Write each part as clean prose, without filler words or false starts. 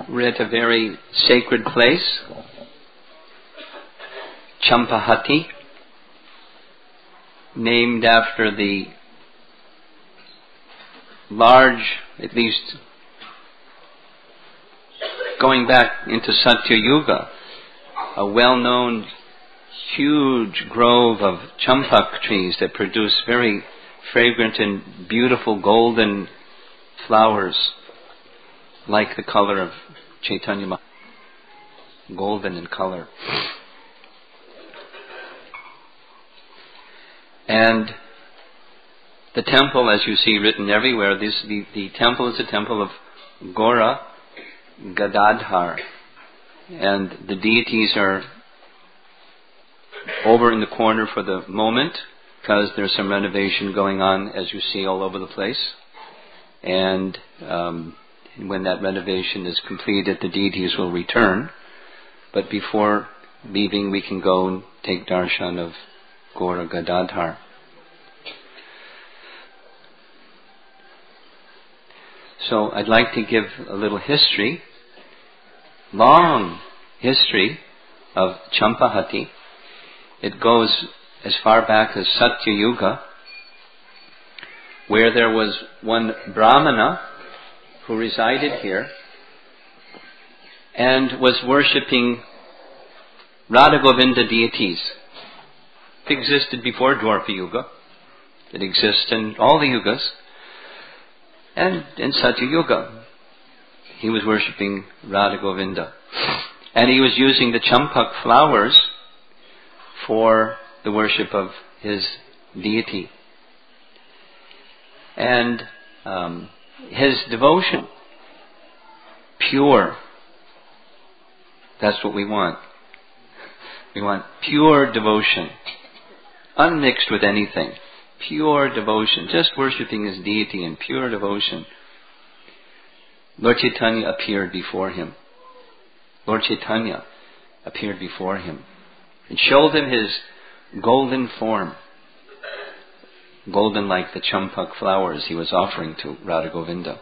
We're at a very sacred place, Champahati, named after the large, at least going back into Satya Yuga, a well-known huge grove of champak trees that produce very fragrant and beautiful golden flowers, like the color of Chaitanya Mahaprabhu, golden in color. And the temple, as you see written everywhere, the temple is the temple of Gaura Gadadhar, and the deities are over in the corner for the moment because there's some renovation going on, as you see, all over the place. And when that renovation is completed, the deities will return. But before leaving, we can go and take darshan of Gaura Gadadhar. So I'd like to give a little history, long history of Champahati. It goes as far back as Satya Yuga, where there was one Brahmana who resided here and was worshipping Radha Govinda deities. It existed before Dwarpa Yuga. It exists in all the yugas. And in Satya Yuga, he was worshipping Radha Govinda. And he was using the champak flowers for the worship of his deity. And his devotion, pure. That's what we want. We want pure devotion, unmixed with anything. Pure devotion, just worshipping his deity in pure devotion. Lord Chaitanya appeared before him. Lord Chaitanya appeared before him and showed him his golden form, golden like the champak flowers he was offering to Radha Govinda,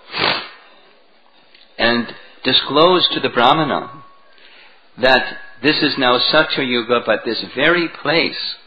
and disclosed to the Brahmana that this is now Satya Yuga, but this very place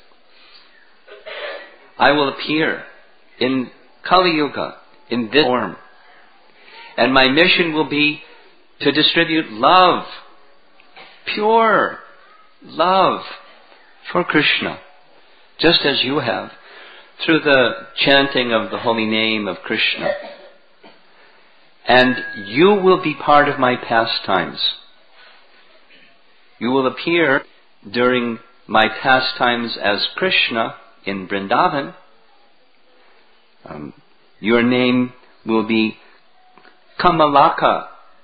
I will appear in Kali Yuga in this form, and my mission will be to distribute love, pure love for Krishna, just as you have, through the chanting of the holy name of Krishna. And you will be part of my pastimes. You will appear during my pastimes as Krishna in Vrindavan. Your name will be Kamalaka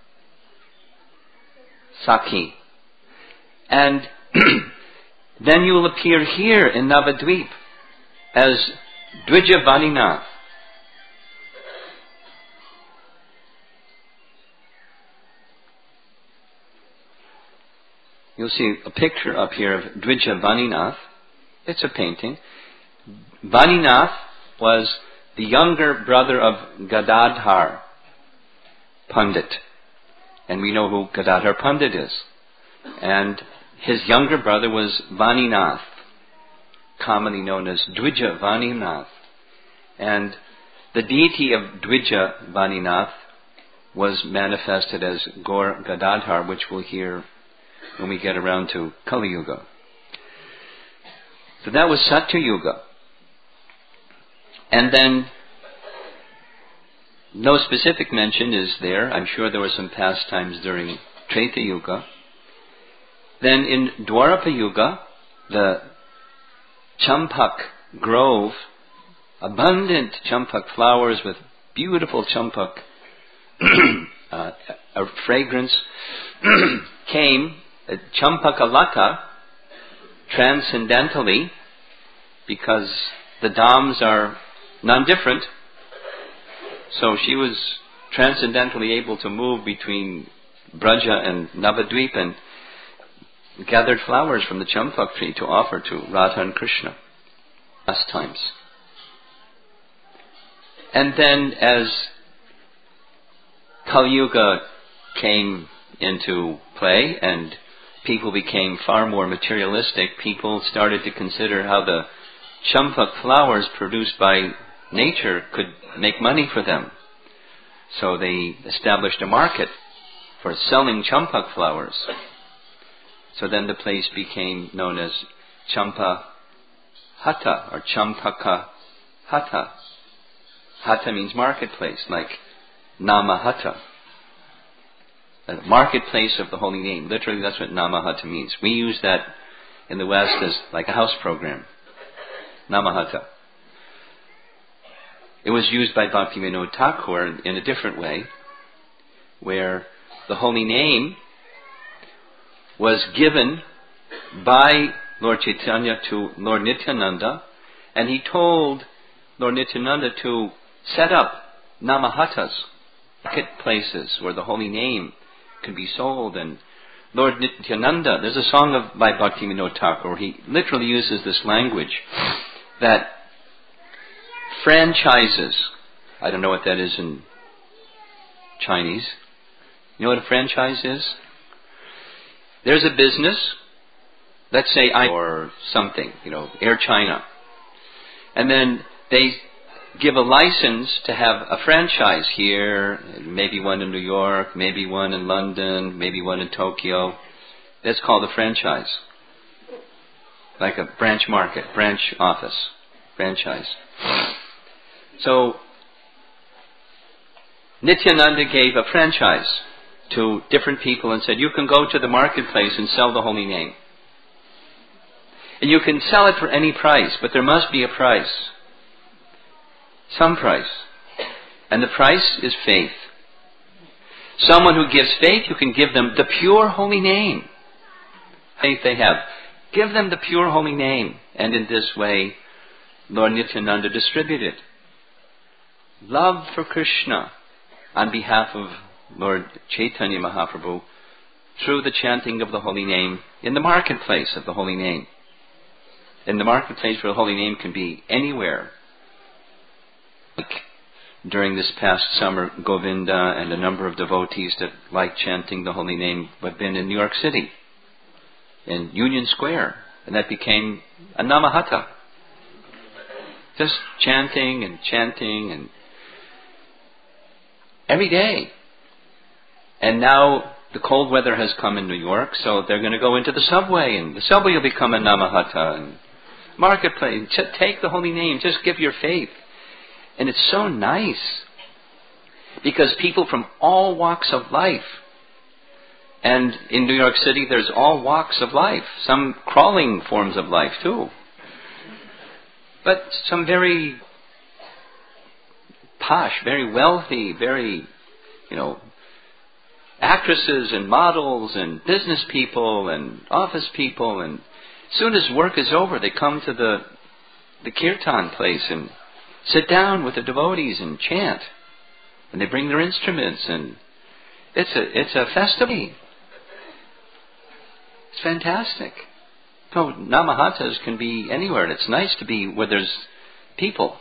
Sakhi. And then you will appear here in Navadvip as Dvija Vaninath. You'll see a picture up here of Dvija Vaninath. It's a painting. Vaninath was the younger brother of Gadadhar Pandit. And we know who Gadadhar Pandit is. And his younger brother was Vaninath, commonly known as Dvija Vaninath. And the deity of Dvija Vaninath was manifested as Gaur Gadadhar, which we'll hear when we get around to Kali Yuga. So that was Satya Yuga. And then, no specific mention is there. I'm sure there were some pastimes during Treta Yuga. Then in Dwarapa Yuga, the champak grove, abundant champak flowers with beautiful champak fragrance, came Champakalata transcendentally, because the Dhams are non-different. So she was transcendentally able to move between Braja and Navadvip and gathered flowers from the champak tree to offer to Radha and Krishna pastimes. And then as Kali Yuga came into play, and people became far more materialistic. People started to consider how the champak flowers produced by nature could make money for them. So they established a market for selling champak flowers. So then the place became known as Champa Hatta or Champaka Hatta. Hatta means marketplace, like Nama Hatta. A marketplace of the holy name. Literally, that's what Nama Hatta means. We use that in the West as like a house program. Nama Hatta. It was used by Bhaktivinoda Thakur in a different way, where the holy name was given by Lord Chaitanya to Lord Nityananda, and he told Lord Nityananda to set up Namahattas, marketplaces where the holy name could be sold. And Lord Nityananda, there's a song by Bhaktivinoda Thakur where he literally uses this language that franchises, I don't know what that is in Chinese. You know what a franchise is? There's a business, let's say or something, Air China. And then they give a license to have a franchise here, maybe one in New York, maybe one in London, maybe one in Tokyo. That's called a franchise. Like a branch market, branch office, franchise. So, Nityananda gave a franchise to different people and said, you can go to the marketplace and sell the holy name. And you can sell it for any price, but there must be a price. Some price. And the price is faith. Someone who gives faith, you can give them the pure holy name. Faith they have. Give them the pure holy name. And in this way, Lord Nityananda distributed love for Krishna on behalf of Lord Chaitanya Mahaprabhu through the chanting of the holy name in the marketplace of the holy name. In the marketplace where the holy name can be anywhere. Like during this past summer, Govinda and a number of devotees that like chanting the holy name have been in New York City, in Union Square, and that became a Namahatta. Just chanting and every day. And now the cold weather has come in New York, so they're going to go into the subway, and the subway will become a Namahatta. And marketplace, take the holy name, just give your faith. And it's so nice, because people from all walks of life, and in New York City there's all walks of life, some crawling forms of life too, but some very posh, very wealthy, very, actresses and models and business people and office people, and as soon as work is over they come to the kirtan place and sit down with the devotees and chant, and they bring their instruments, and it's a festival. It's fantastic. So Namahattas can be anywhere, and it's nice to be where there's people.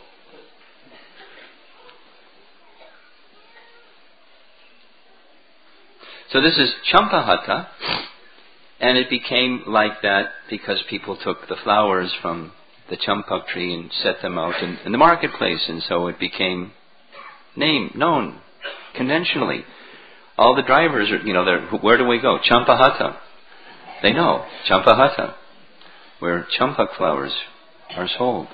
So this is Champahatta, and it became like that because people took the flowers from the champak tree and set them out in the marketplace, and so it became known conventionally. All the drivers are, where do we go? Champahatta. They know, Champahatta, where champak flowers are sold.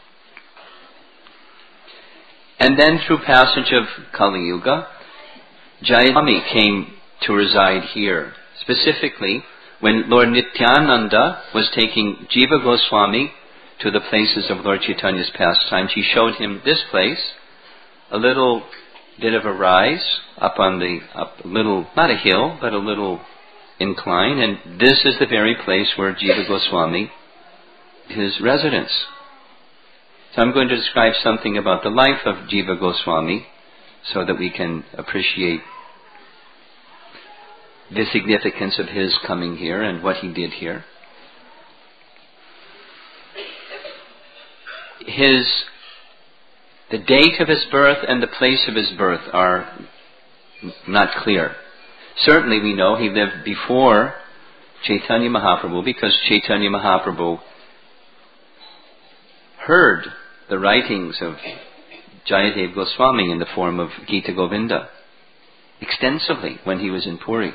And then through passage of Kali Yuga, Jayaswami came to reside here. Specifically, when Lord Nityananda was taking Jiva Goswami to the places of Lord Chaitanya's pastimes, he showed him this place, a little bit of a rise up a little, not a hill, but a little incline, and this is the very place where Jiva Goswami, his residence. So I'm going to describe something about the life of Jiva Goswami so that we can appreciate the significance of his coming here and what he did here. The date of his birth and the place of his birth are not clear. Certainly we know he lived before Chaitanya Mahaprabhu, because Chaitanya Mahaprabhu heard the writings of Jayadev Goswami in the form of Gita Govinda extensively when he was in Puri.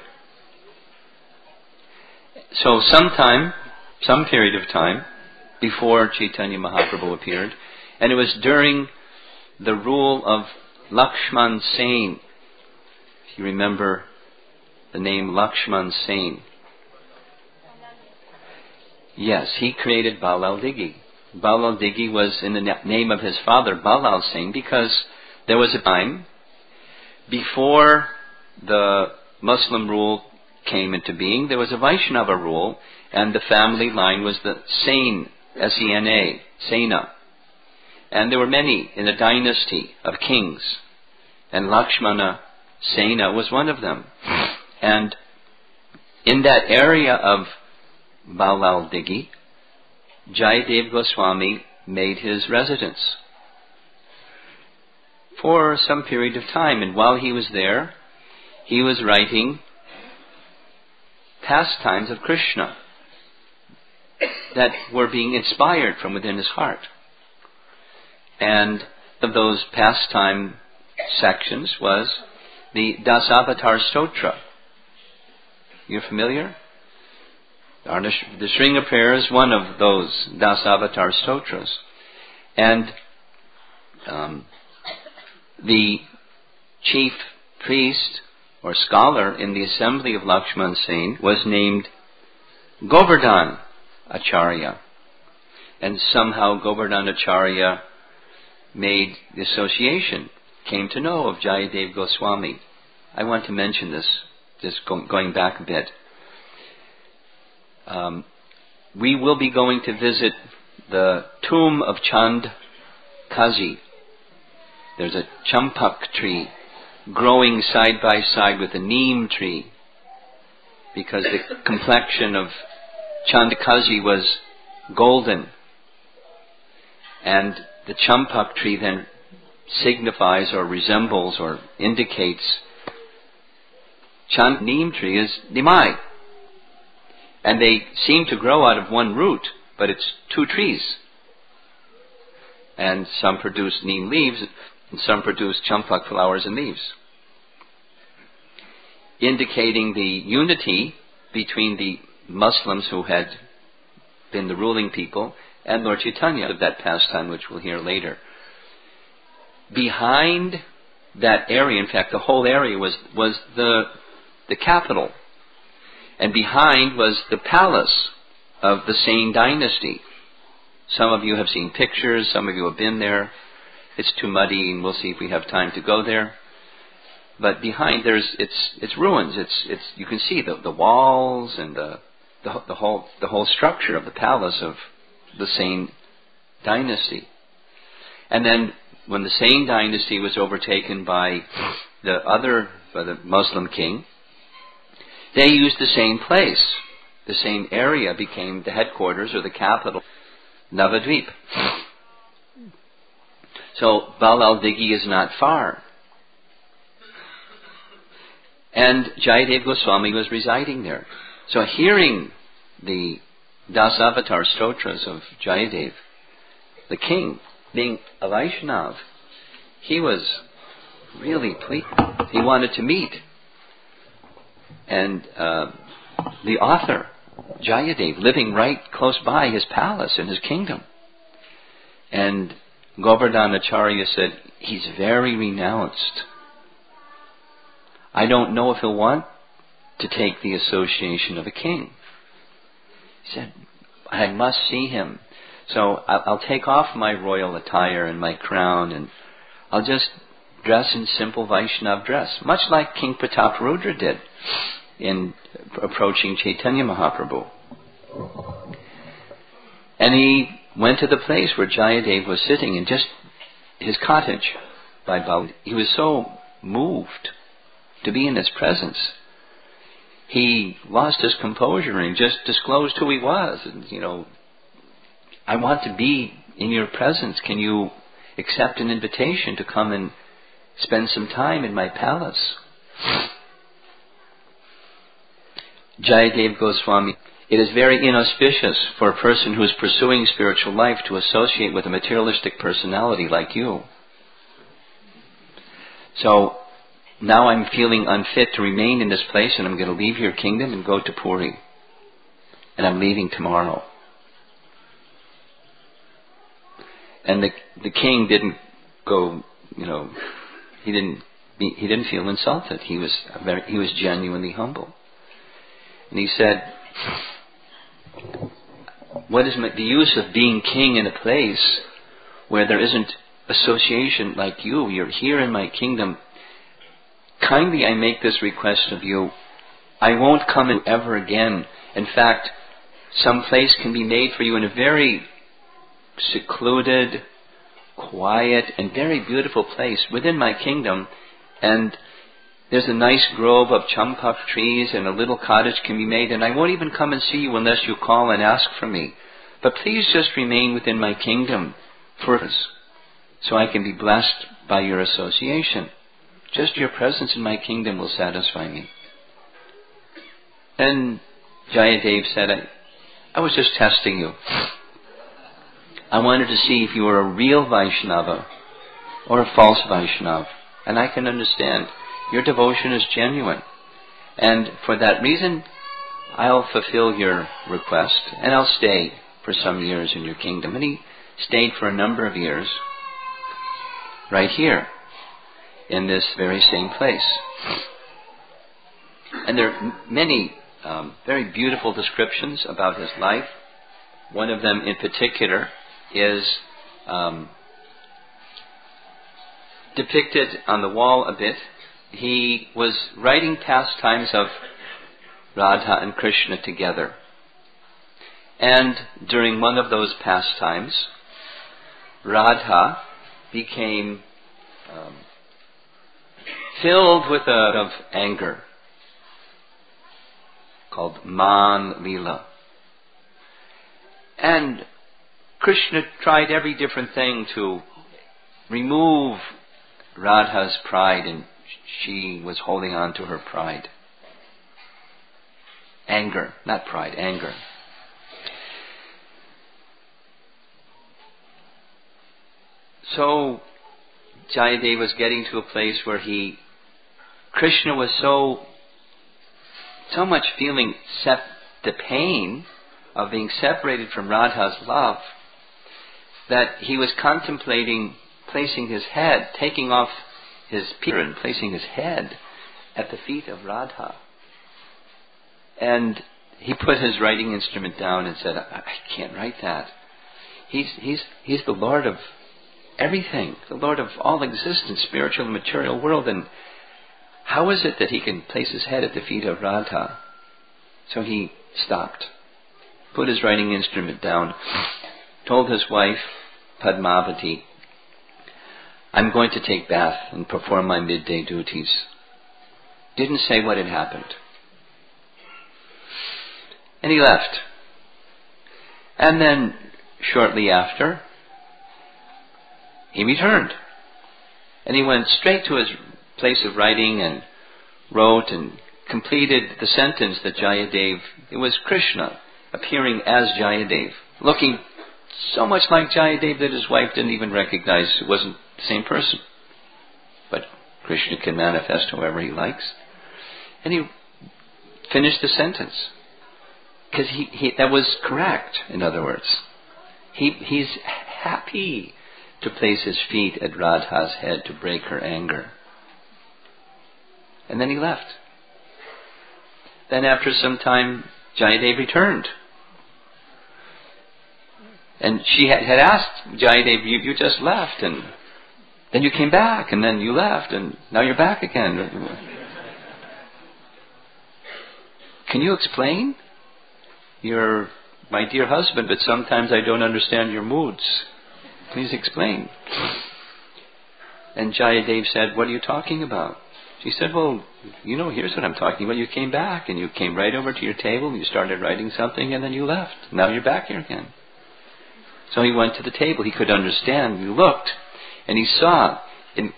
So some period of time before Chaitanya Mahaprabhu appeared, and it was during the rule of Lakshman Sen. If you remember the name Lakshman Sen. Yes, he created Balal Dighi. Balal Dighi was in the name of his father, Balal Singh, because there was a time before the Muslim rule came into being, there was a Vaishnava rule, and the family line was the Sen, S-E-N-A, Sena. And there were many in a dynasty of kings, and Lakshmana Sena was one of them. And in that area of Balal Dighi, Jayadev Goswami made his residence for some period of time. And while he was there, he was writing pastimes of Krishna that were being inspired from within his heart. And of those pastime sections was the Dasavatar Stotra. You're familiar? The Shringa prayer is one of those Dasavatar Stotras. And the chief priest or scholar in the assembly of Lakshman Sen was named Govardhan Acharya. And somehow Govardhan Acharya made the association, came to know of Jayadev Goswami. I want to mention this, just going back a bit. We will be going to visit the tomb of Chand Kazi. There's a champak tree growing side by side with a neem tree, because the complexion of Chand Kazi was golden. And the champak tree then signifies or resembles or indicates Chand neem tree is Nimai. And they seem to grow out of one root, but it's two trees. And some produce neem leaves, and some produce champak flowers and leaves, indicating the unity between the Muslims who had been the ruling people and Lord Chaitanya of that pastime, which we'll hear later. Behind that area, in fact, the whole area was the capital. And behind was the palace of the Sen dynasty. Some of you have seen pictures, some of you have been there. It's too muddy, and we'll see if we have time to go there. But behind it's ruins. It's you can see the walls and the whole structure of the palace of the Sen dynasty. And then when the Sen dynasty was overtaken by the Muslim king, they used the same place. The same area became the headquarters or the capital, Navadvip. So Balal Dighi is not far. And Jayadev Goswami was residing there. So hearing the Dasavatar Stotras of Jayadev, the king, being a Vaishnav, he was really pleased. He wanted to meet. And the author, Jayadev, living right close by his palace and his kingdom. And Govardhan Acharya said, he's very renounced. I don't know if he'll want to take the association of a king. He said, I must see him. So I'll take off my royal attire and my crown, and I'll just dress in simple Vaishnav dress, much like King Prataparudra did in approaching Chaitanya Mahaprabhu. And he went to the place where Jayadev was sitting in just his cottage by Bal. He was so moved to be in his presence. He lost his composure and just disclosed who he was. And, I want to be in your presence. Can you accept an invitation to come and spend some time in my palace? Jayadev Goswami, it is very inauspicious for a person who is pursuing spiritual life to associate with a materialistic personality like you. So now I'm feeling unfit to remain in this place, and I'm going to leave your kingdom and go to Puri. And I'm leaving tomorrow. And the king didn't go, he didn't feel insulted. He was genuinely humble. And he said, what is the use of being king in a place where there isn't association like you? You're here in my kingdom. Kindly I make this request of you. I won't come in ever again. In fact, some place can be made for you in a very secluded, quiet, and very beautiful place within my kingdom. And there's a nice grove of champak trees, and a little cottage can be made, and I won't even come and see you unless you call and ask for me. But please just remain within my kingdom for us, so I can be blessed by your association. Just your presence in my kingdom will satisfy me. And Jayadev said, I was just testing you. I wanted to see if you were a real Vaishnava or a false Vaishnava. And I can understand. Your devotion is genuine. And for that reason, I'll fulfill your request and I'll stay for some years in your kingdom. And he stayed for a number of years right here in this very same place. And there are many very beautiful descriptions about his life. One of them in particular is depicted on the wall a bit. He was writing pastimes of Radha and Krishna together. And during one of those pastimes, Radha became filled with of anger, called Man Leela. And Krishna tried every different thing to remove Radha's pride, and she was holding on to her pride. Anger, not pride, anger. So Jayadev was getting to a place where Krishna was so much feeling the pain of being separated from Radha's love that he was contemplating placing his head, taking off his pira and placing his head at the feet of Radha. And he put his writing instrument down and said, I can't write that. He's the Lord of everything, the Lord of all existence, spiritual and material world, and how is it that he can place his head at the feet of Radha? So he stopped, put his writing instrument down, told his wife, Padmavati, I'm going to take bath and perform my midday duties. Didn't say what had happened. And he left. And then, shortly after, he returned. And he went straight to his place of writing and wrote and completed the sentence that Jayadev, it was Krishna appearing as Jayadev, looking so much like Jayadev that his wife didn't even recognize it wasn't the same person. But Krishna can manifest however he likes. And he finished the sentence. Because that was correct, in other words. He's happy to place his feet at Radha's head to break her anger. And then he left. Then after some time, Jayadev returned. And she had asked Jayadev, you just left, and then you came back, and then you left, and now you're back again. Can you explain? You're my dear husband, but sometimes I don't understand your moods. Please explain. And Jayadev said, what are you talking about? She said, well, here's what I'm talking about. You came back, and you came right over to your table, and you started writing something, and then you left. Now you're back here again. So he went to the table. He could understand. He looked, and he saw, in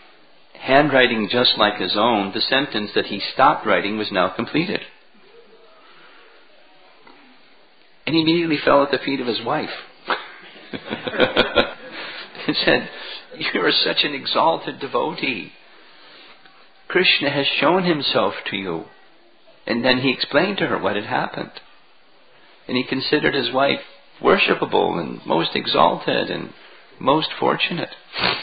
handwriting just like his own, the sentence that he stopped writing was now completed. And he immediately fell at the feet of his wife. And said, "You are such an exalted devotee. Krishna has shown himself to you." And then he explained to her what had happened. And he considered his wife worshipable and most exalted and most fortunate.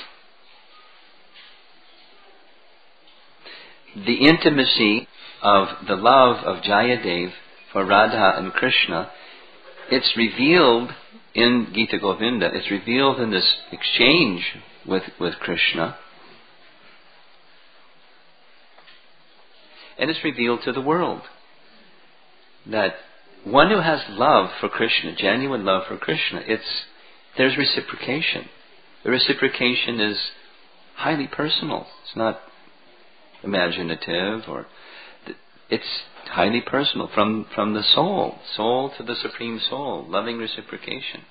The intimacy of the love of Jayadev for Radha and Krishna, it's revealed in Gita Govinda. It's revealed in this exchange with Krishna. And it's revealed to the world that one who has love for Krishna, genuine love for Krishna, there's reciprocation. The reciprocation is highly personal. It's not imaginative, it's highly personal from the soul to the Supreme Soul, loving reciprocation.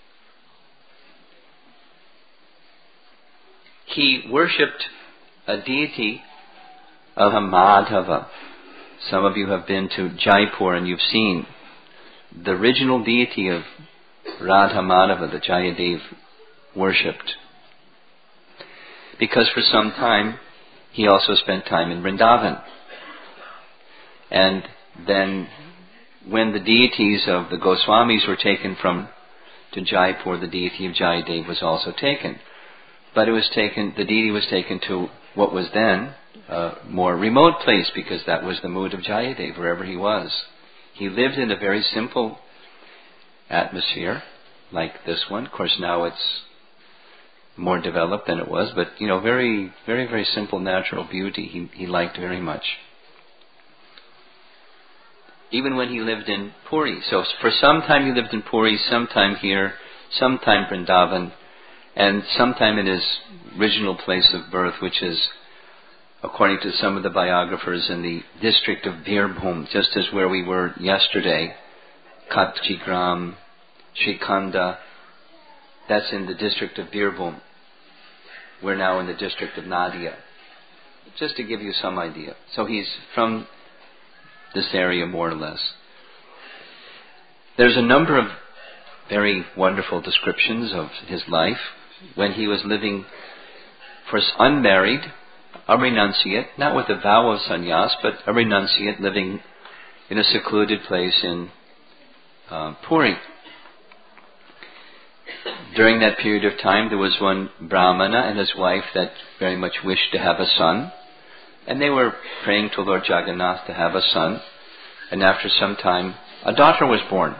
He worshipped a deity of Madhava. Some of you have been to Jaipur and you've seen the original deity of Radha Madhava that Jayadev worshipped. Because for some time he also spent time in Vrindavan. And then when the deities of the Goswamis were taken to Jaipur, the deity of Jayadev was also taken. But the deity was taken to what was then a more remote place, because that was the mood of Jayadev, wherever he was. He lived in a very simple atmosphere, like this one. Of course, now it's more developed than it was, but very, very, very simple natural beauty he liked very much. Even when he lived in Puri. So for some time he lived in Puri, sometime here, sometime Vrindavan, and sometime in his original place of birth, which is, according to some of the biographers, in the district of Birbhum, just as where we were yesterday, Katchigram, Srikhanda, that's in the district of Birbhum. We're now in the district of Nadia. Just to give you some idea. So he's from this area more or less. There's a number of very wonderful descriptions of his life when he was living first unmarried, a renunciate, not with a vow of sannyas, but a renunciate living in a secluded place in Puri. During that period of time, there was one Brahmana and his wife that very much wished to have a son. And they were praying to Lord Jagannath to have a son. And after some time, a daughter was born.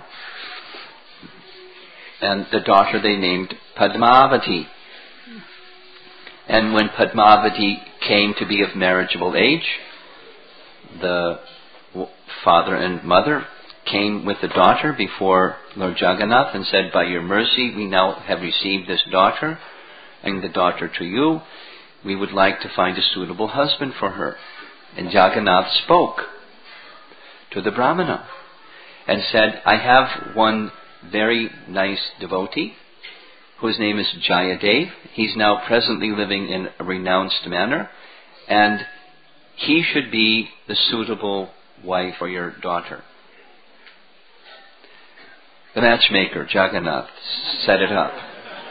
And the daughter they named Padmavati. And when Padmavati came to be of marriageable age, the father and mother came with the daughter before Lord Jagannath and said, "By your mercy, we now have received this daughter, and the daughter to you. We would like to find a suitable husband for her." And Jagannath spoke to the Brahmana and said, "I have one very nice devotee whose name is Jayadev. He's now presently living in a renounced manner, and he should be the suitable wife for your daughter." The matchmaker, Jagannath, set it up.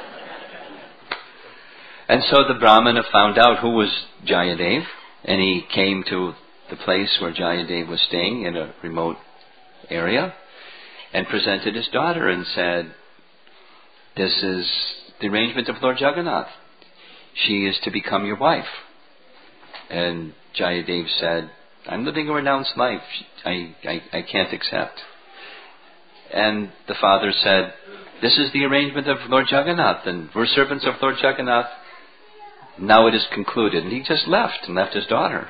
And so the Brahmana found out who was Jayadev, and he came to the place where Jayadev was staying in a remote area and presented his daughter and said, "This is the arrangement of Lord Jagannath. She is to become your wife." And Jayadev said, "I'm living a renounced life. I can't accept." And the father said, "This is the arrangement of Lord Jagannath, and we're servants of Lord Jagannath. Now it is concluded." And he just left his daughter.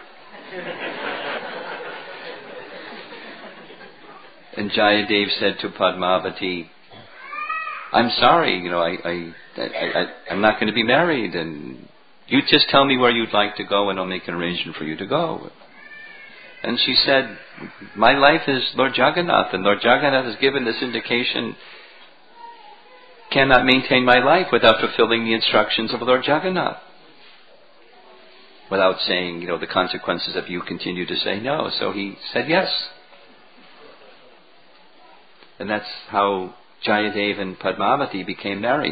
And Jayadev said to Padmavati, "I'm sorry, I'm not going to be married, and you just tell me where you'd like to go and I'll make an arrangement for you to go." And she said, "My life is Lord Jagannath, and Lord Jagannath has given this indication, cannot maintain my life without fulfilling the instructions of Lord Jagannath." Without saying, the consequences if you continue to say no. So he said yes. And that's how Jayadev and Padmavati became married.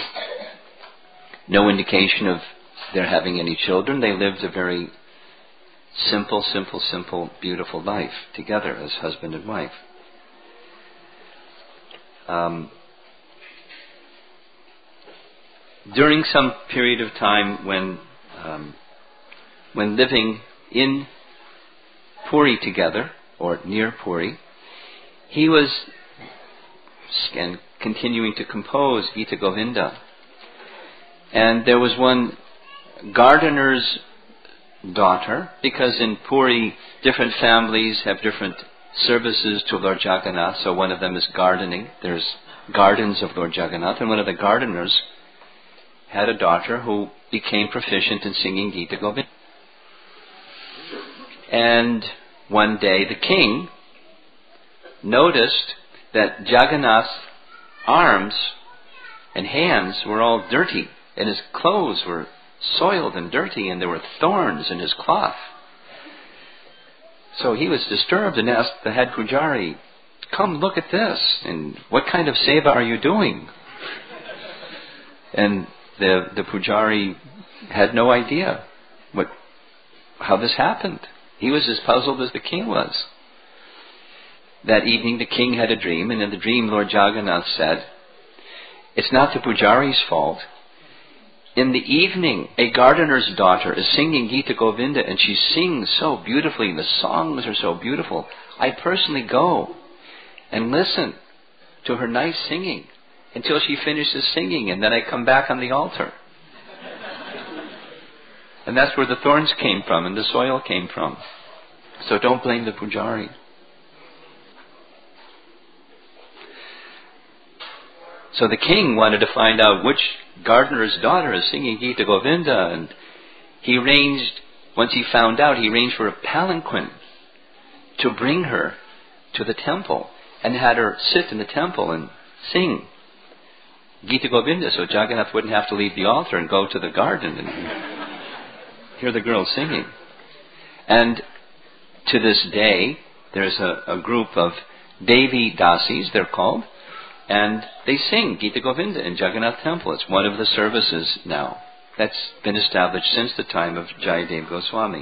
No indication of their having any children. They lived a very simple, beautiful life together as husband and wife. During some period of time when living in Puri together, or near Puri, he was continuing to compose Gita Govinda. And there was one gardener's daughter, because in Puri different families have different services to Lord Jagannath, so one of them is gardening. There's gardens of Lord Jagannath, and one of the gardeners had a daughter who became proficient in singing Gita Govinda. And one day the king noticed that Jagannath's arms and hands were all dirty, and his clothes were soiled and dirty, and there were thorns in his cloth. So he was disturbed and asked the head pujari, "Come look at this, and what kind of seva are you doing?" And the pujari had no idea how this happened. He was as puzzled as the king was. That evening the king had a dream, and in the dream Lord Jagannath said, "It's not the pujari's fault. In the evening, a gardener's daughter is singing Gita Govinda, and she sings so beautifully, and the songs are so beautiful. I personally go and listen to her nice singing until she finishes singing, and then I come back on the altar." And that's where the thorns came from and the soil came from. So don't blame the pujari. So the king wanted to find out which gardener's daughter is singing Gita Govinda, and once he found out, he arranged for a palanquin to bring her to the temple and had her sit in the temple and sing Gita Govinda, so Jagannath wouldn't have to leave the altar and go to the garden and hear the girl singing. And to this day, there's a group of Devi Dasis, they're called, and they sing Gita Govinda in Jagannath Temple. It's one of the services now. That's been established since the time of Jayadev Goswami.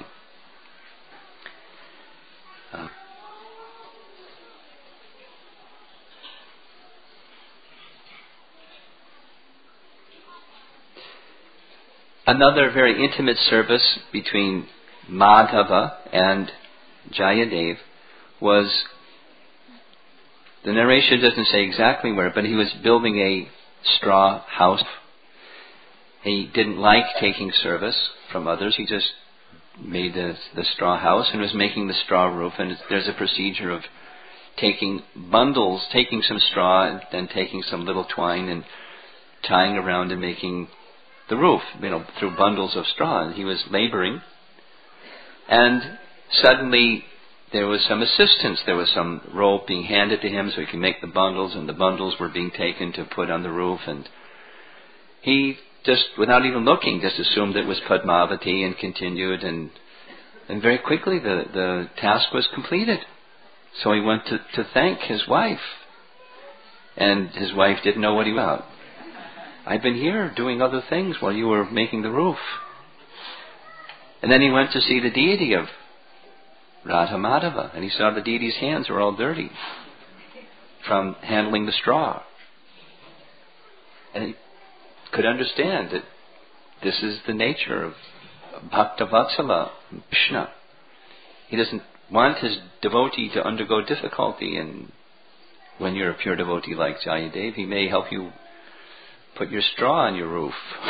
Another very intimate service between Madhava and Jayadev was, the narration doesn't say exactly where, but he was building a straw house. He didn't like taking service from others. He just made the straw house and was making the straw roof. And there's a procedure of taking some straw and then taking some little twine and tying around and making the roof, through bundles of straw. And he was laboring, and suddenly there was some assistance. There was some rope being handed to him so he could make the bundles, and the bundles were being taken to put on the roof. And he just, without even looking, just assumed it was Padmavati and continued, and very quickly the task was completed. So he went to thank his wife, and his wife didn't know what he was about. "I've been here doing other things while you were making the roof." And then he went to see the deity of Radha Madhava, and he saw the deity's hands were all dirty from handling the straw. And he could understand that this is the nature of Bhakta Vatsala, Krishna. He doesn't want his devotee to undergo difficulty, and when you're a pure devotee like Jayadev, he may help you put your straw on your roof.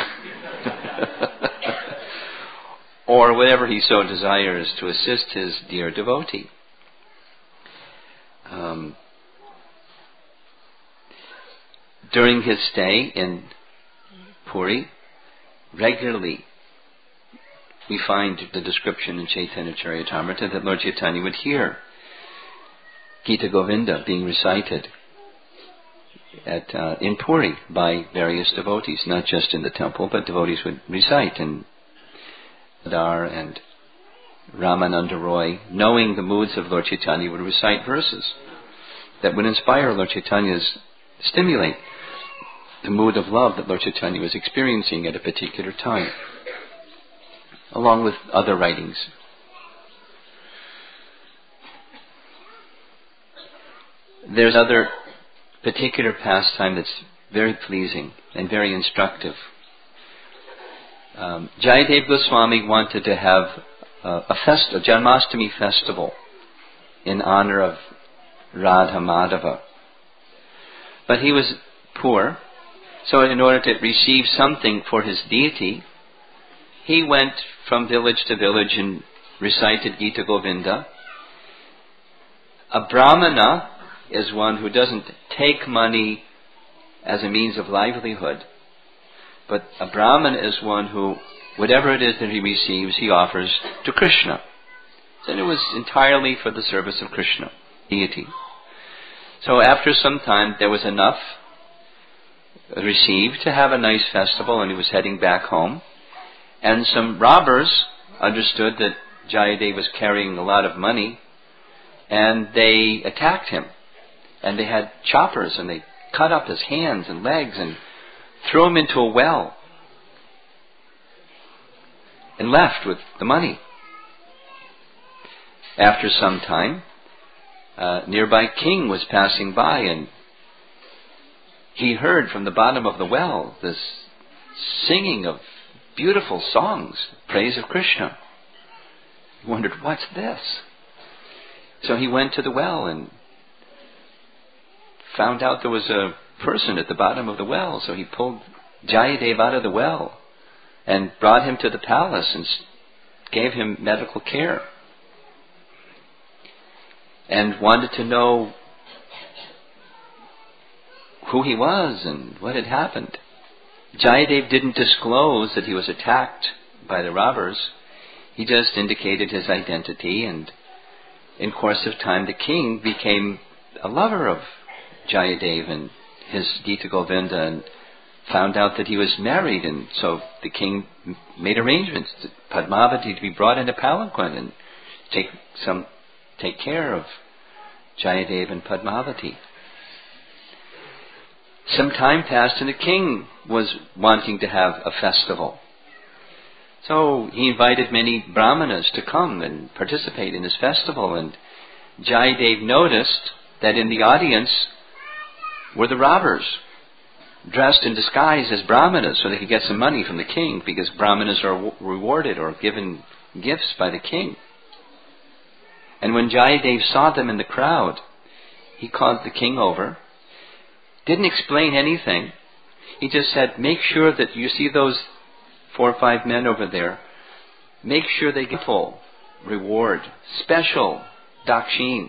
Or whatever he so desires to assist his dear devotee. During his stay in Puri, regularly we find the description in Chaitanya Charitamrita that Lord Chaitanya would hear Gita Govinda being recited in Puri by various devotees, not just in the temple, but devotees would recite, and Dar and Ramananda Roy, knowing the moods of Lord Chaitanya, would recite verses. that would inspire Lord Chaitanya's, stimulate the mood of love that Lord Chaitanya was experiencing at a particular time, along with other writings. There's other particular pastime that's very pleasing and very instructive. Jayadev Goswami wanted to have a Janmashtami festival in honor of Radha Madhava. But he was poor, so in order to receive something for his deity, he went from village to village and recited Gita Govinda. A Brahmana is one who doesn't take money as a means of livelihood, but a Brahman is one who, whatever it is that he receives, he offers to Krishna. And it was entirely for the service of Krishna, deity. So after some time, there was enough received to have a nice festival, and he was heading back home. And some robbers understood that Jayadev was carrying a lot of money, and they attacked him. And they had choppers, and they cut up his hands and legs and threw him into a well and left with the money. After some time, a nearby king was passing by, and he heard from the bottom of the well this singing of beautiful songs, praise of Krishna. He wondered, what's this? So he went to the well and found out there was a person at the bottom of the well. So he pulled Jayadev out of the well and brought him to the palace and gave him medical care, and wanted to know who he was and what had happened. Jayadev didn't disclose that he was attacked by the robbers. He just indicated his identity, and in course of time the king became a lover of Jayadev and his Gita Govinda, and found out that he was married, and so the king made arrangements to Padmavati to be brought into palanquin and take care of Jayadev and Padmavati. Some time passed, and the king was wanting to have a festival. So he invited many brahmanas to come and participate in his festival, and Jayadev noticed that in the audience were the robbers, dressed in disguise as brahmanas so they could get some money from the king, because brahmanas are rewarded or given gifts by the king. And when Jayadev saw them in the crowd, he called the king over, didn't explain anything. He just said, make sure that you see those 4 or 5 men over there, make sure they get full reward, special dakshin.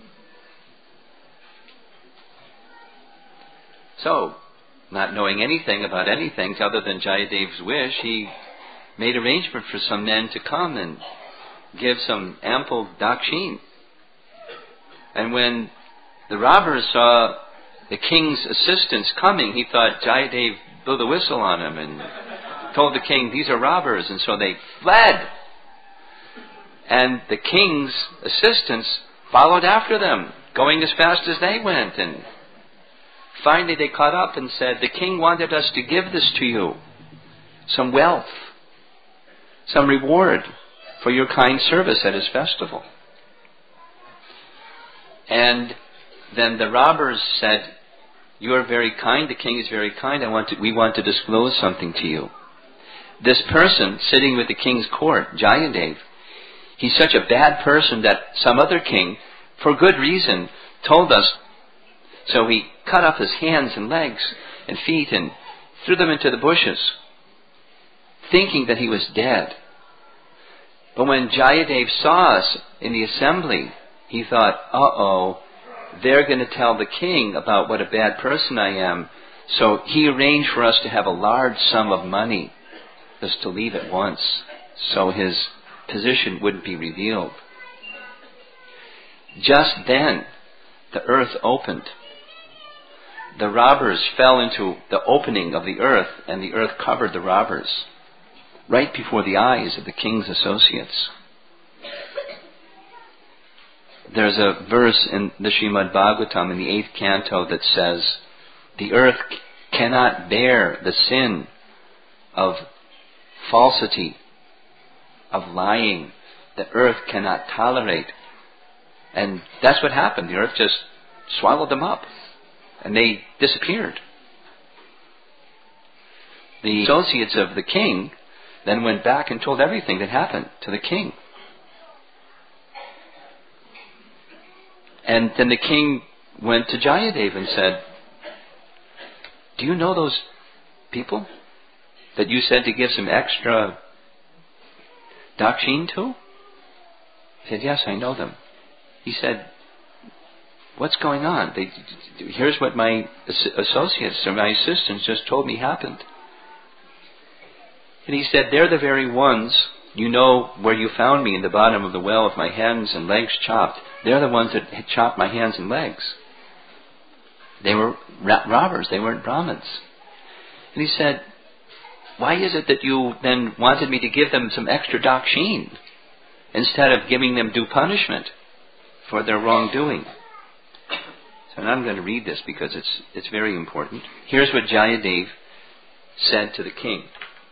So, not knowing anything about anything other than Jayadev's wish, he made arrangement for some men to come and give some ample dakshin. And when the robbers saw the king's assistants coming, he thought Jayadev blew the whistle on him and told the king, these are robbers, and so they fled. And the king's assistants followed after them, going as fast as they went, and finally they caught up and said, the king wanted us to give this to you, some wealth, some reward for your kind service at his festival. And then the robbers said, you are very kind, the king is very kind, we want to disclose something to you. This person sitting with the king's court, Jayadev, he's such a bad person that some other king, for good reason, told us. So he cut off his hands and legs and feet and threw them into the bushes, thinking that he was dead. But when Jayadev saw us in the assembly, he thought, uh-oh, they're going to tell the king about what a bad person I am. So he arranged for us to have a large sum of money, just to leave at once, so his position wouldn't be revealed. Just then, the earth opened. The robbers fell into the opening of the earth, and the earth covered the robbers, right before the eyes of the king's associates. There's a verse in the Srimad Bhagavatam in the 8th canto that says, the earth cannot bear the sin of falsity, of lying. The earth cannot tolerate. And that's what happened. The earth just swallowed them up. And they disappeared. The associates of the king then went back and told everything that happened to the king. And then the king went to Jayadev and said, do you know those people that you said to give some extra dakshin to? He said, yes, I know them. He said, what's going on? Here's what my associates or my assistants just told me happened. And he said, they're the very ones, you know where you found me in the bottom of the well with my hands and legs chopped. They're the ones that had chopped my hands and legs. They were robbers. They weren't Brahmins. And he said, why is it that you then wanted me to give them some extra dakshin instead of giving them due punishment for their wrongdoing? So now I'm going to read this because it's very important. Here's what Jayadev said to the king.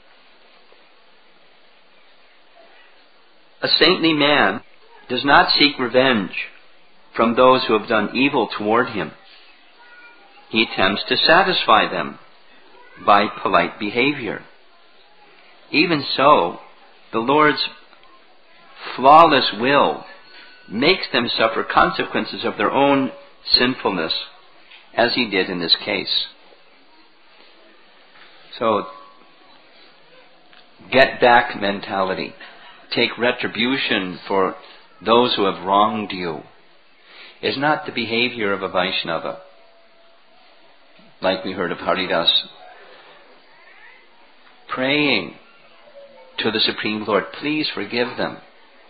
A saintly man does not seek revenge from those who have done evil toward him. He attempts to satisfy them by polite behavior. Even so, the Lord's flawless will makes them suffer consequences of their own sinfulness, as he did in this case. So, get back mentality. Take retribution for those who have wronged you is not the behavior of a Vaishnava. Like we heard of Haridas praying to the Supreme Lord, please forgive them.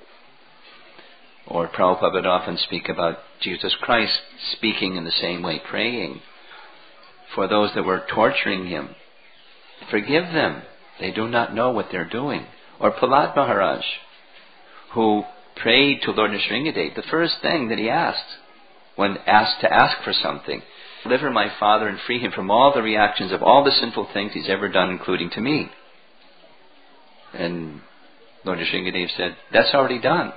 Or Prabhupada would often speak about Jesus Christ speaking in the same way, praying for those that were torturing him. Forgive them. They do not know what they're doing. Or Prahlad Maharaj, who prayed to Lord Nrsingadev, the first thing that he asked when asked to ask for something, deliver my father and free him from all the reactions of all the sinful things he's ever done, including to me. And Lord Nrsingadev said, that's already done.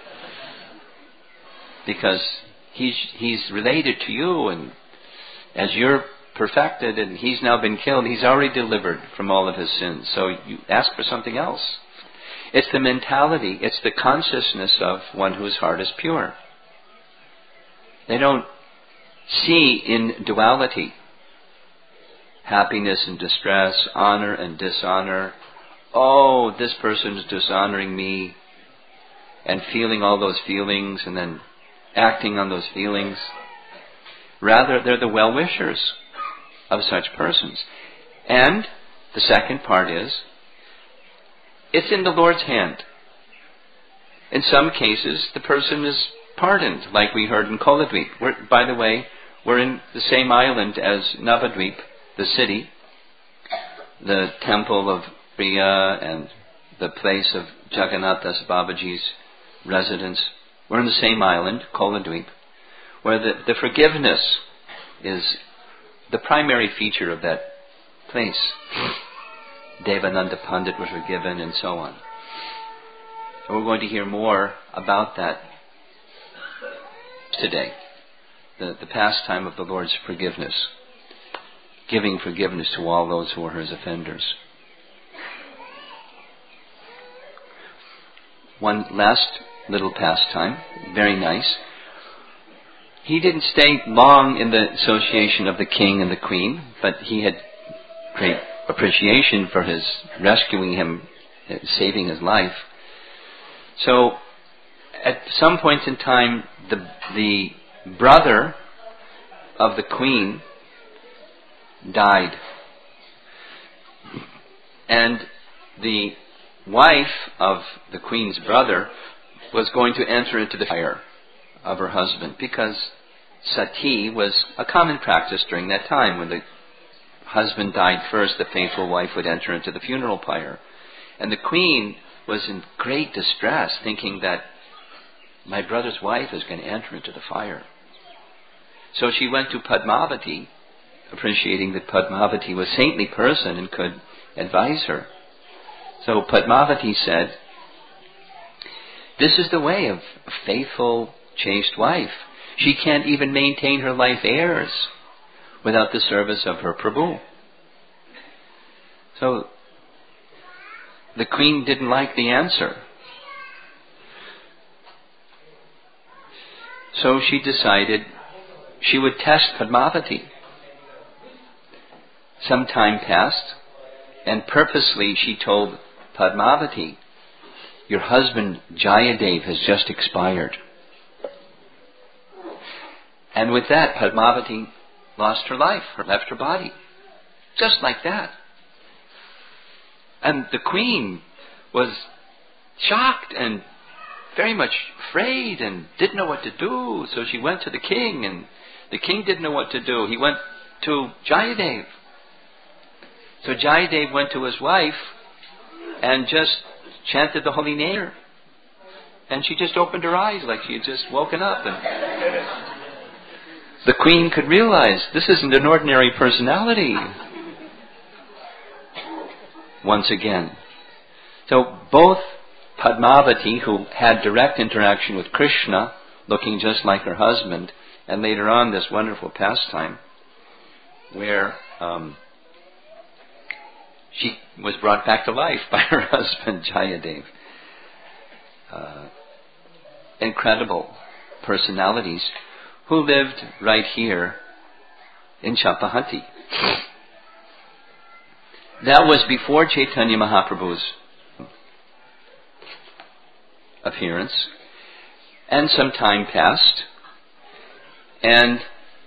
Because he's related to you, and as you're perfected and he's now been killed, he's already delivered from all of his sins. So you ask for something else. It's the mentality, it's the consciousness of one whose heart is pure. They don't see in duality happiness and distress, honor and dishonor. Oh, this person is dishonoring me, and feeling all those feelings and then acting on those feelings. Rather, they're the well-wishers of such persons. And the second part is, it's in the Lord's hand. In some cases, the person is pardoned, like we heard in Koladweep. By the way, we're in the same island as Navadweep, the city, the temple of Priya and the place of Jagannath Das Babaji's residence. We're in the same island, Koladweep, where the forgiveness is the primary feature of that place. Devananda Pandit was forgiven and so on. So we're going to hear more about that today. The pastime of the Lord's forgiveness. Giving forgiveness to all those who are his offenders. One last little pastime, very nice. He didn't stay long in the association of the king and the queen, but he had great appreciation for his rescuing him, saving his life. So, at some point in time, the brother of the queen died. And the wife of the queen's brother was going to enter into the fire of her husband, because sati was a common practice during that time. When the husband died first, the faithful wife would enter into the funeral pyre. And the queen was in great distress, thinking that my brother's wife is going to enter into the fire. So she went to Padmavati, appreciating that Padmavati was a saintly person and could advise her. So Padmavati said, this is the way of a faithful, chaste wife. She can't even maintain her life heirs without the service of her Prabhu. So the queen didn't like the answer. So she decided she would test Padmavati. Some time passed, and purposely she told Padmavati, your husband Jayadev has just expired. And with that, Padmavati lost her life, left her body. Just like that. And the queen was shocked and very much afraid and didn't know what to do. So she went to the king, and the king didn't know what to do. He went to Jayadev. So Jayadev went to his wife and just chanted the holy name. And she just opened her eyes like she had just woken up. And the queen could realize this isn't an ordinary personality. Once again. So both Padmavati, who had direct interaction with Krishna, looking just like her husband, and later on this wonderful pastime where she was brought back to life by her husband Jayadev. Incredible personalities who lived right here in Champahati. That was before Chaitanya Mahaprabhu's appearance, and some time passed, and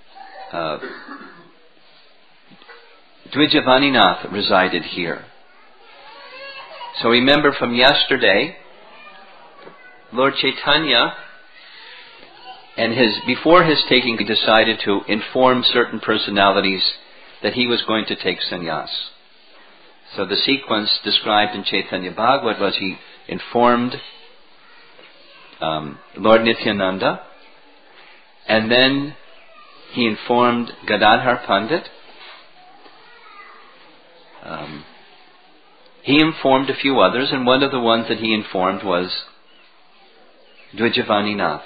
Dvijavaninath resided here. So remember from yesterday, Lord Chaitanya, and before his taking, he decided to inform certain personalities that he was going to take sannyas. So the sequence described in Chaitanya Bhagavat was he informed Lord Nityananda, and then he informed Gadadhar Pandit. He informed a few others, and one of the ones that he informed was Dvijavaninath.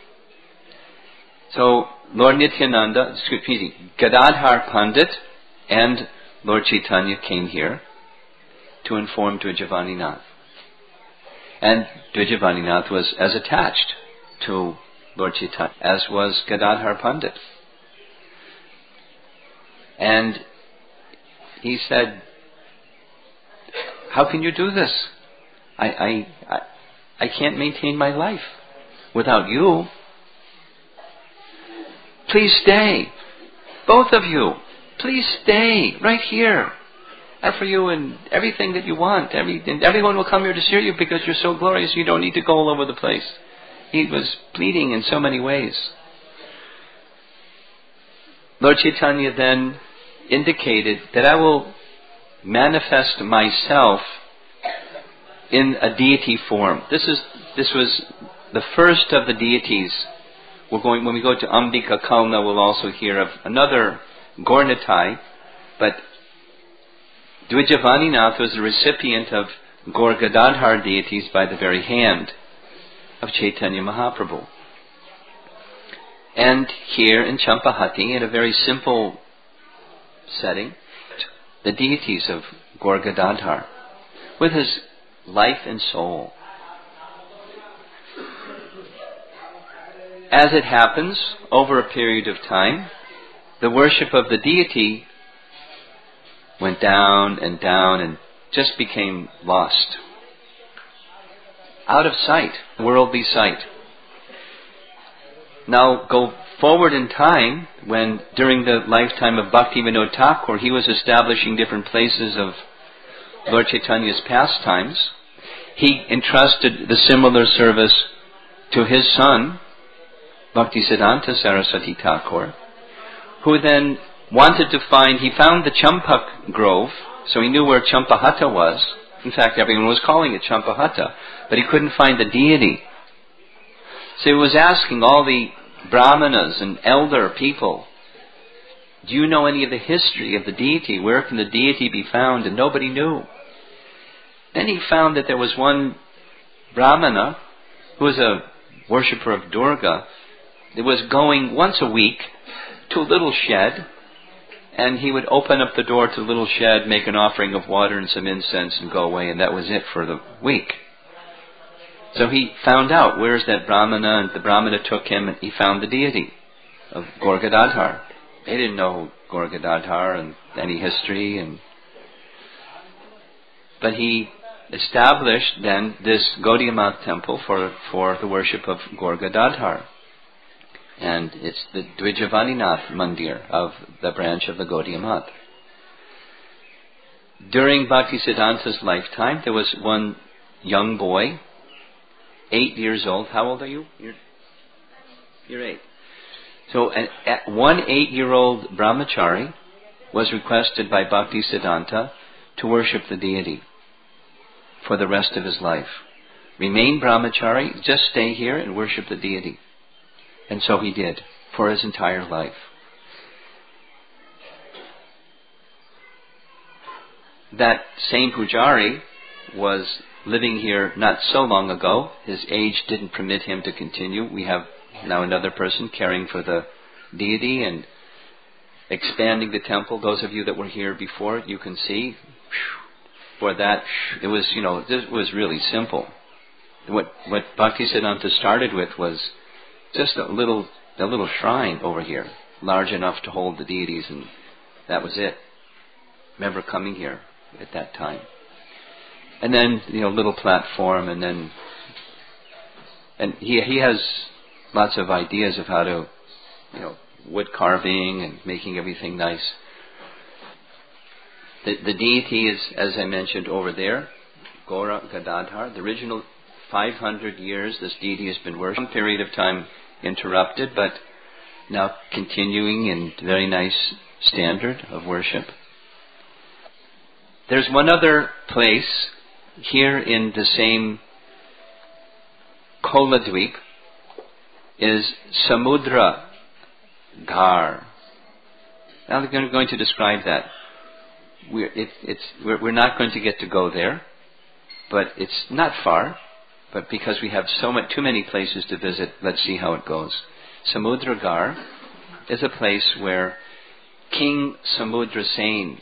So Lord Nityananda, Gadadhar Pandit and Lord Chaitanya came here to inform Dvijavaninath. And Dvijavaninath was as attached to Lord Chaitanya as was Gadadhar Pandit. And he said, how can you do this? I can't maintain my life without you. Please stay. Both of you. Please stay right here. I offer you and everything that you want. And everyone will come here to see you because you're so glorious you don't need to go all over the place. He was pleading in so many ways. Lord Chaitanya then indicated that I will manifest myself in a deity form. This was the first of the deities. When we go to Ambika Kalna, we'll also hear of another Gaur-Nitai, but Dvijavaninath was the recipient of Gaur Gadadhar deities by the very hand of Chaitanya Mahaprabhu. And here in Champahati, in a very simple setting, the deities of Gaur Gadadhar, with his life and soul. As it happens, over a period of time, the worship of the deity went down and just became lost. Out of sight, worldly sight. Now go forward in time, when during the lifetime of Bhaktivinoda Thakur, he was establishing different places of Lord Chaitanya's pastimes. He entrusted the similar service to his son, Bhaktisiddhanta Saraswati Thakur, who then he found the Champak grove, so he knew where Champahata was. In fact, everyone was calling it Champahata, but he couldn't find the deity. So he was asking all the brahmanas and elder people, do you know any of the history of the deity? Where can the deity be found? And nobody knew. Then he found that there was one brahmana who was a worshipper of Durga that was going once a week to a little shed, and he would open up the door to the little shed, make an offering of water and some incense and go away, and that was it for the week. So he found out, where's that brahmana? And the brahmana took him, and he found the deity of Gorgadadhar. They didn't know Gorgadadhar and any history, but he established then this Gaudiya Math temple for the worship of Gorgadadhar. And it's the Dvijavaninath Mandir of the branch of the Gaudiya Math. During Bhaktisiddhanta's lifetime, there was one young boy, 8 years old. How old are you? You're 8. So one 8-year-old brahmachari was requested by Bhaktisiddhanta to worship the deity for the rest of his life. Remain brahmachari, just stay here and worship the deity. And so he did, for his entire life. That same pujari was living here not so long ago. His age didn't permit him to continue. We have now another person caring for the deity and expanding the temple. Those of you that were here before, you can see. For that, it was, this was really simple. What Bhaktisiddhanta started with was just a little shrine over here, large enough to hold the deities, and that was it. Remember coming here at that time. And then, little platform, and he has lots of ideas of how to, wood carving and making everything nice. The deity is, as I mentioned, over there, Gaura Gadadhar. The original 500 years this deity has been worshipped. Some period of time interrupted, but now continuing in very nice standard of worship. There's one other place here in the same Koladweep, is Samudra Ghar. Now we're going to describe that. We're not going to get to go there, but it's not far. But because we have too many places to visit, let's see how it goes. Samudra Ghar is a place where King Samudra Sen,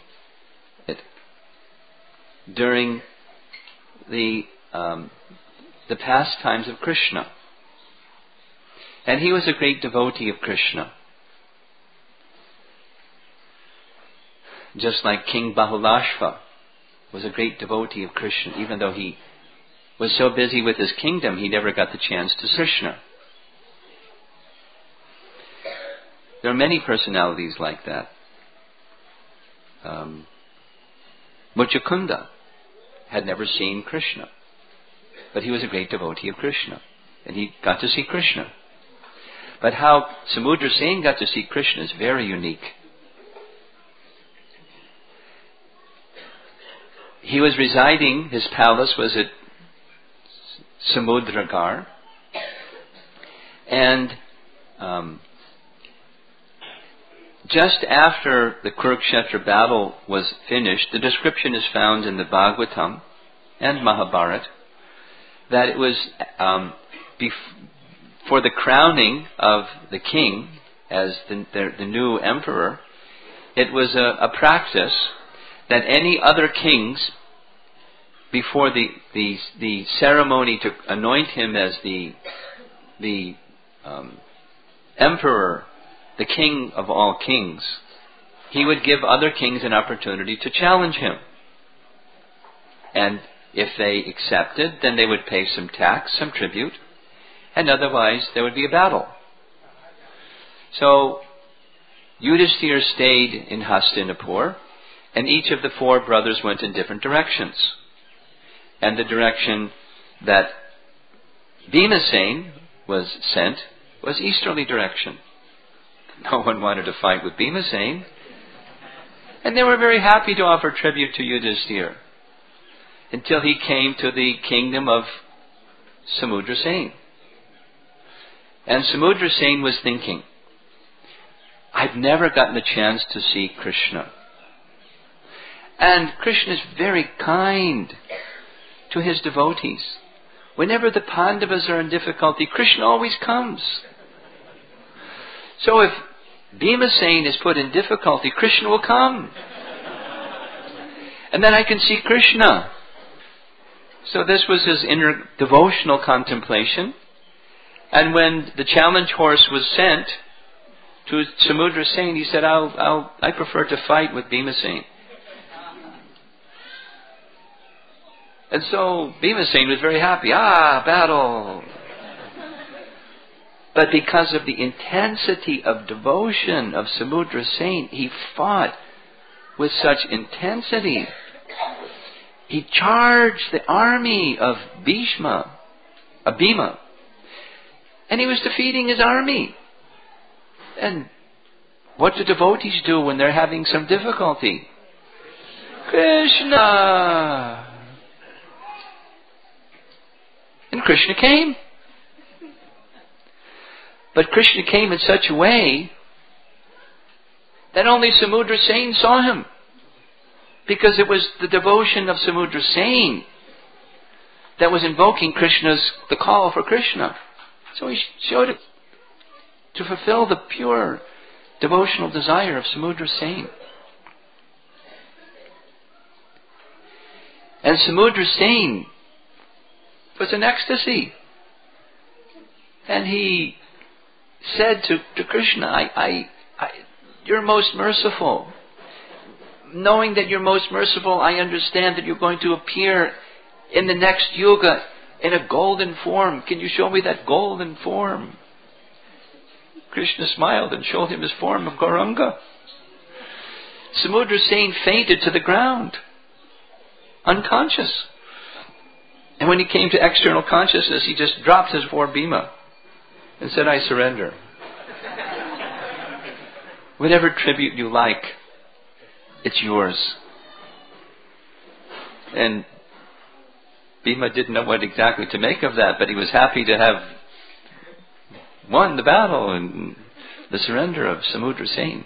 during the pastimes of Krishna, and he was a great devotee of Krishna. Just like King Bahulashva was a great devotee of Krishna, even though he was so busy with his kingdom, he never got the chance to Krishna. There are many personalities like that. Muchukunda had never seen Krishna, but he was a great devotee of Krishna, and he got to see Krishna. But how Samudra Sen got to see Krishna is very unique. He was residing, his palace was at Samudra Ghar, and just after the Kurukshetra battle was finished, the description is found in the Bhagavatam and Mahabharata that it was for the crowning of the king as the new emperor. It was a practice that any other kings, before the ceremony to anoint him as the emperor, the king of all kings, he would give other kings an opportunity to challenge him. And if they accepted, then they would pay some tax, some tribute, and otherwise there would be a battle. So Yudhishthira stayed in Hastinapur, and each of the 4 brothers went in different directions. And the direction that Bhimasen was sent was easterly direction. No one wanted to fight with Bhimasen. And they were very happy to offer tribute to Yudhishthira until he came to the kingdom of Samudra Sen. And Samudra Sen was thinking, I've never gotten a chance to see Krishna. And Krishna is very kind to his devotees. Whenever the Pandavas are in difficulty, Krishna always comes. So if Bhimasen is put in difficulty, Krishna will come. And then I can see Krishna. So this was his inner devotional contemplation. And when the challenge horse was sent to Samudra Sen, he said, I prefer to fight with Bhimasen. And so Bhimasen was very happy. Battle! But because of the intensity of devotion of Samudra Sen, he fought with such intensity. He charged the army of Bhima, and he was defeating his army. And what do devotees do when they're having some difficulty? Krishna! And Krishna came. But Krishna came in such a way that only Samudra Sen saw him. Because it was the devotion of Samudra Sen that was invoking the call for Krishna. So he showed it to fulfill the pure devotional desire of Samudra Sen. And Samudra Sen was in ecstasy. And he said to Krishna, you're most merciful. Knowing that you're most merciful, I understand that you're going to appear in the next yuga in a golden form. Can you show me that golden form? Krishna smiled and showed him his form of Gauranga. Samudra Sen fainted to the ground, unconscious. And when he came to external consciousness, he just dropped his four Bhima and said, I surrender. Whatever tribute you like, it's yours. And Bhima didn't know what exactly to make of that, but he was happy to have won the battle and the surrender of Samudra Sen.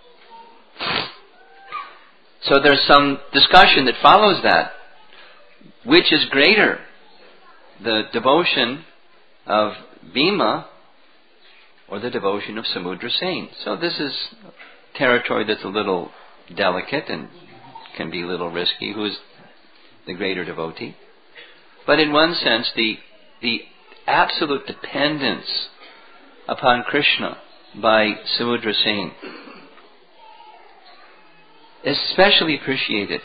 So there's some discussion that follows that. Which is greater? The devotion of Bhima or the devotion of Samudra Sen? So this is territory that's a little delicate and can be a little risky. Who's the greater devotee? But in one sense, the absolute dependence upon Krishna by Samudra Sen is especially appreciated.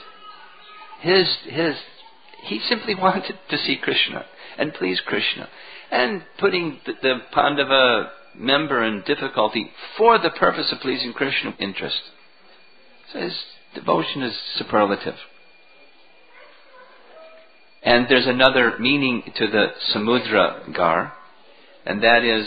He simply wanted to see Krishna and please Krishna, and putting the Pandava member in difficulty for the purpose of pleasing Krishna interest. So his devotion is superlative. And there's another meaning to the Samudra Gar, and that is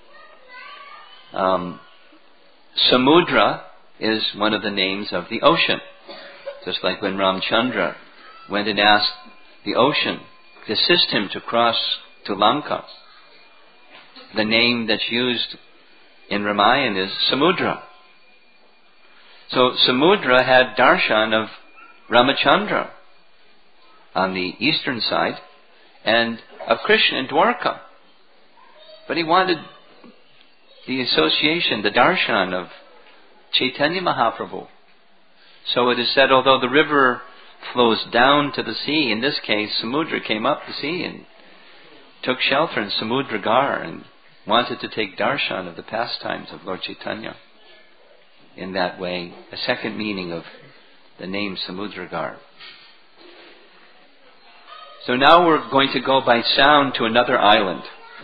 Samudra is one of the names of the ocean. Just like when Ramchandra went and asked the ocean to assist him to cross to Lanka. The name that's used in Ramayana is Samudra. So Samudra had darshan of Ramachandra on the eastern side and of Krishna in Dwarka. But he wanted the association, the darshan of Chaitanya Mahaprabhu. So it is said, although the river flows down to the sea, in this case Samudra came up the sea and took shelter in Samudra Gar and wanted to take darshan of the pastimes of Lord Chaitanya. In that way, a second meaning of the name Samudra Gar. So now we're going to go by sound to another island.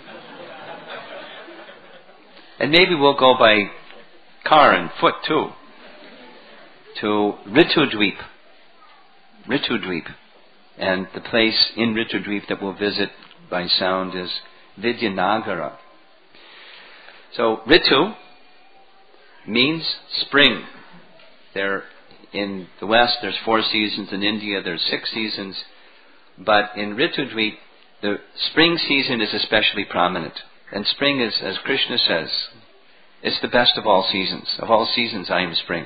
And maybe we'll go by car and foot too. To Ritudweep. Ritudweep. And the place in Ritudweep that we'll visit by sound is Vidyanagara. So Ritu means spring. There in the West there's 4 seasons, in India there's 6 seasons, but in Ritudweep the spring season is especially prominent. And spring is, as Krishna says, it's the best of all seasons. Of all seasons, I am spring.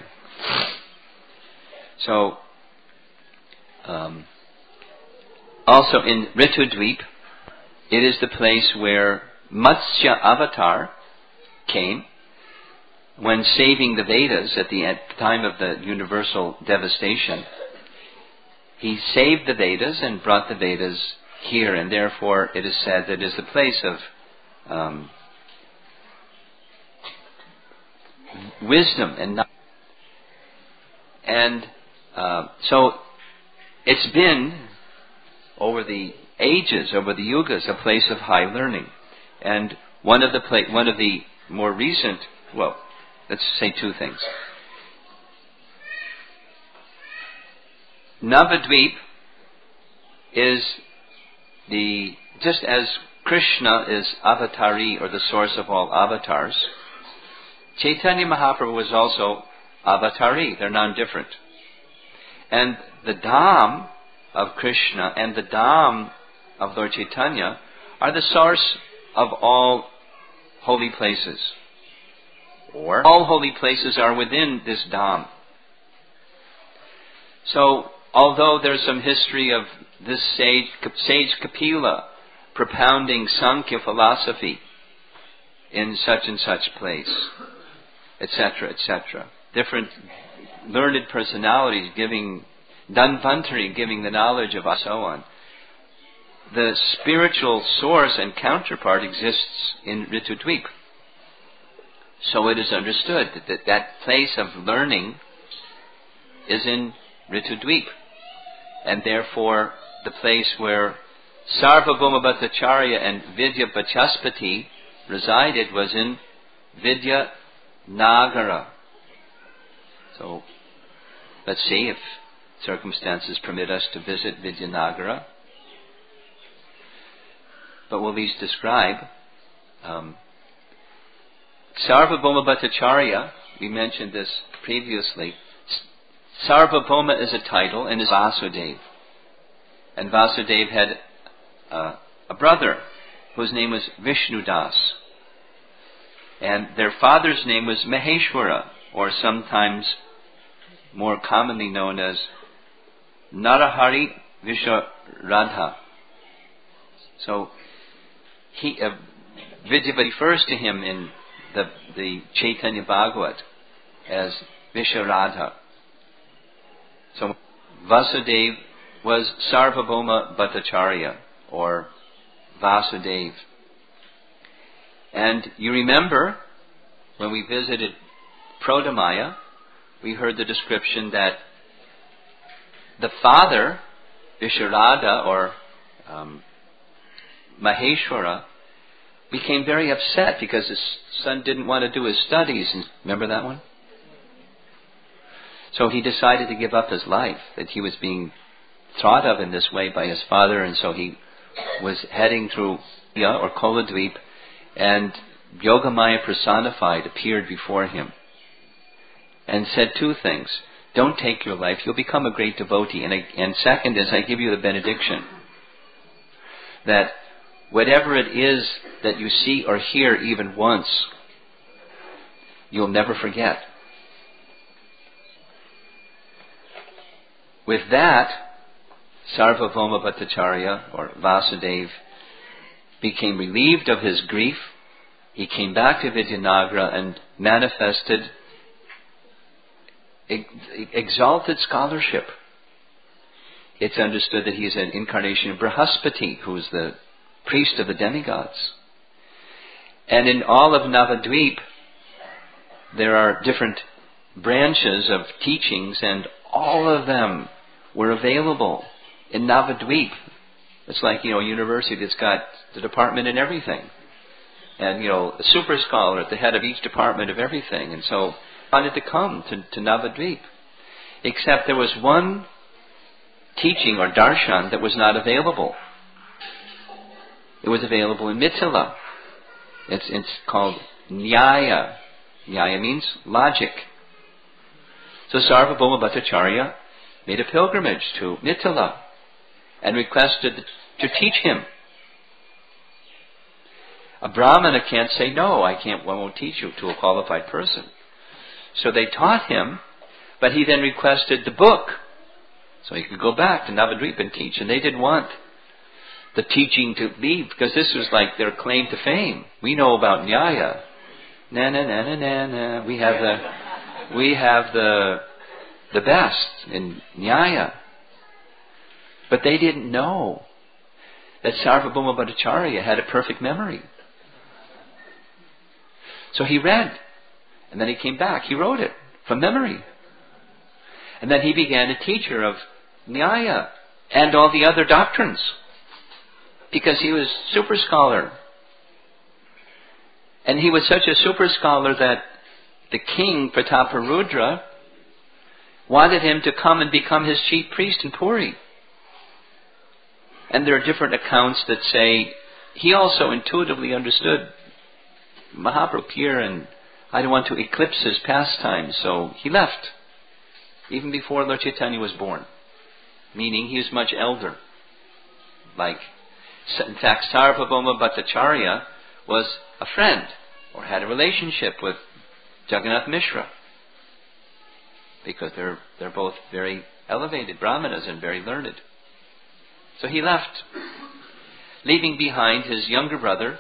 So, also in Ritudweep, it is the place where Matsya Avatar came when saving the Vedas at the time of the universal devastation. He saved the Vedas and brought the Vedas here, and therefore it is said that it is the place of wisdom and knowledge. And so it's been, over the ages, over the yugas, a place of high learning. And one of the more recent, well, let's say two things. Navadvip is just as Krishna is Avatari, or the source of all avatars, Chaitanya Mahaprabhu was also Avatari. They're non-different. And the Dham of Krishna and the Dham of Lord Chaitanya are the source of all holy places. Or all holy places are within this Dham. So, although there's some history of this sage Kapila propounding Sankhya philosophy in such and such place, etc., etc. Different learned personalities giving, Dhanvantari giving the knowledge of us, so on. The spiritual source and counterpart exists in Ritudweep. So it is understood that place of learning is in Ritudweep. And therefore, the place where Sarvabhauma Bhattacharya and Vidya Vachaspati resided was in Vidya Nagara. So, let's see if circumstances permit us to visit Vidya Nagara. But we'll at least describe. Sarvabhauma Bhattacharya, we mentioned this previously. Sarvabhauma is a title and is Vasudeva. And Vasudeva had a brother whose name was Vishnudas. And their father's name was Maheshwara, or sometimes more commonly known as Narahari Visharadha. So, Vidya refers to him in the Chaitanya Bhagavat as Visharadha. So, Vasudeva was Sarvabhauma Bhattacharya, or Vasudeva. And you remember, when we visited Prodamaya, we heard the description that the father, Visharada, or Maheshwara, became very upset because his son didn't want to do his studies. Remember that one? So he decided to give up his life, that he was being thought of in this way by his father, and so he was heading through or Koladweep, and Yogamaya personified appeared before him and said two things. Don't take your life, you'll become a great devotee. And second is, I give you the benediction that whatever it is that you see or hear even once, you'll never forget. With that, Sarvabhauma Bhattacharya, or Vasudeva, became relieved of his grief. He came back to Vidyanagara and manifested exalted scholarship. It's understood that he is an incarnation of Brihaspati, who is the priest of the demigods. And in all of Navadvip, there are different branches of teachings, and all of them were available in Navadvip. It's like, a university that's got the department in everything. And, a super scholar at the head of each department of everything. And so, wanted to come to Navadvip. Except there was one teaching or darshan that was not available. It was available in Mithila. It's called Nyaya. Nyaya means logic. So Sarvabhauma Bhattacharya made a pilgrimage to Mithila and requested to teach him. A Brahmana can't say, no, I won't teach you to a qualified person. So they taught him, but he then requested the book. So he could go back to Navadvipa and teach. And they didn't want the teaching to leave, because this was like their claim to fame. We know about Nyaya. Na na na na na na. We have the best in Nyaya. But they didn't know that Sarvabhauma Bhattacharya had a perfect memory. So he read, and then he came back. He wrote it from memory. And then he began a teacher of Nyaya and all the other doctrines, because he was super scholar. And he was such a super scholar that the king, Prataparudra, wanted him to come and become his chief priest in Puri. And there are different accounts that say he also intuitively understood Mahaprabhu here, and I don't want to eclipse his pastime, so he left even before Lord Chaitanya was born, meaning he was much elder. In fact, Sarvabhauma Bhattacharya was a friend or had a relationship with Jagannath Mishra, because they're both very elevated Brahmanas and very learned. So he left, leaving behind his younger brother,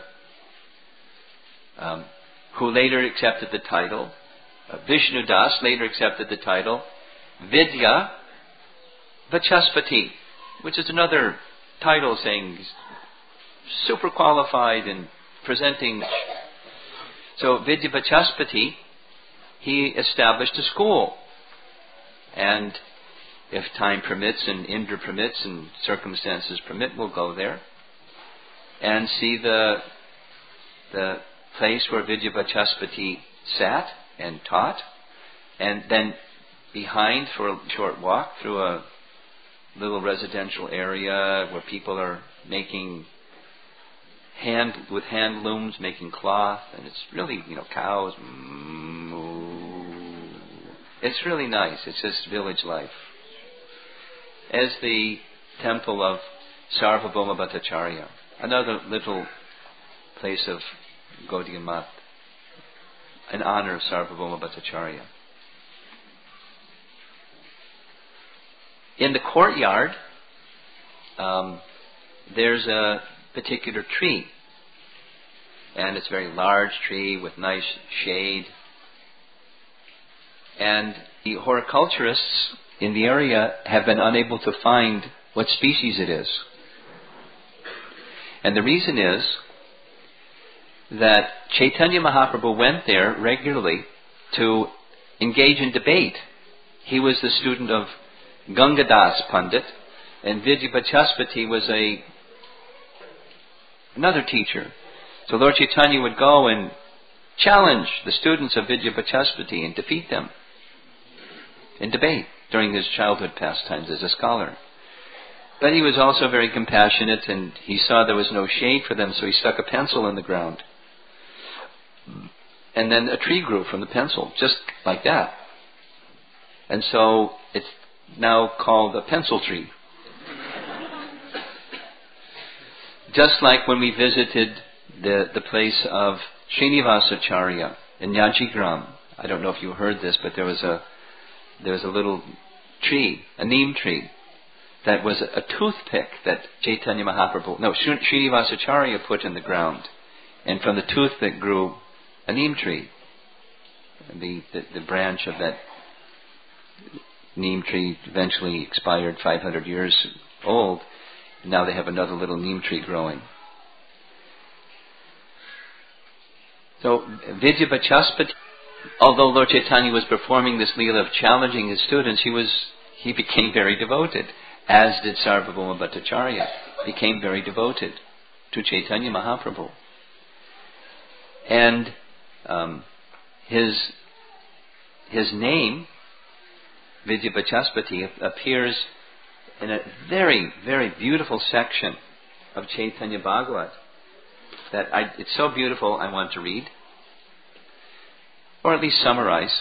who later accepted the title. Vishnu Das later accepted the title Vidya Vachaspati, which is another title saying he's super qualified in presenting. So Vidya Vachaspati, he established a school. And if time permits and Indra permits and circumstances permit, we'll go there and see the place where Vidya Vachaspati sat and taught. And then behind, for a short walk through a little residential area where people are making with hand looms, making cloth, and it's really, cows. It's really nice. It's just village life. As the temple of Sarvabhauma Bhattacharya, another little place of Gaudiya Math, in honor of Sarvabhauma Bhattacharya. In the courtyard, there's a particular tree, and it's a very large tree with nice shade. And the horticulturists in the area have been unable to find what species it is. And the reason is that Chaitanya Mahaprabhu went there regularly to engage in debate. He was the student of Gangadas Pandit, and Vidya Vachaspati was another teacher. So Lord Chaitanya would go and challenge the students of Vidya Vachaspati and defeat them in debate during his childhood pastimes as a scholar. But he was also very compassionate, and he saw there was no shade for them, so he stuck a pencil in the ground. And then a tree grew from the pencil, just like that. And so it's now called a pencil tree. Just like when we visited the place of Srinivasacharya in Yajigram. I don't know if you heard this, but there was a little tree, a neem tree, that was a toothpick that Srinivasacharya put in the ground. And from the toothpick grew a neem tree. The branch of that neem tree eventually expired, 500 years old. And now they have another little neem tree growing. So Vidya Vachaspati, although Lord Chaitanya was performing this leela of challenging his students, he became very devoted, as did Sarvabhauma Bhattacharya, became very devoted to Chaitanya Mahaprabhu. And his name, Vidya Vachaspati, appears in a very, very beautiful section of Chaitanya Bhagavat. It's so beautiful, I want to read, or at least summarize.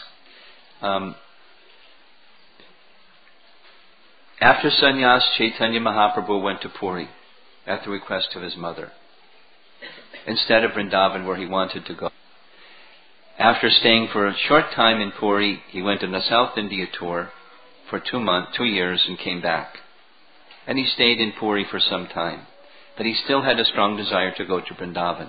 After sannyas, Chaitanya Mahaprabhu went to Puri at the request of his mother. instead of Vrindavan where he wanted to go. After staying for a short time in Puri, he went on a South India tour for 2 years and came back. And he stayed in Puri for some time. But he still had a strong desire to go to Vrindavan.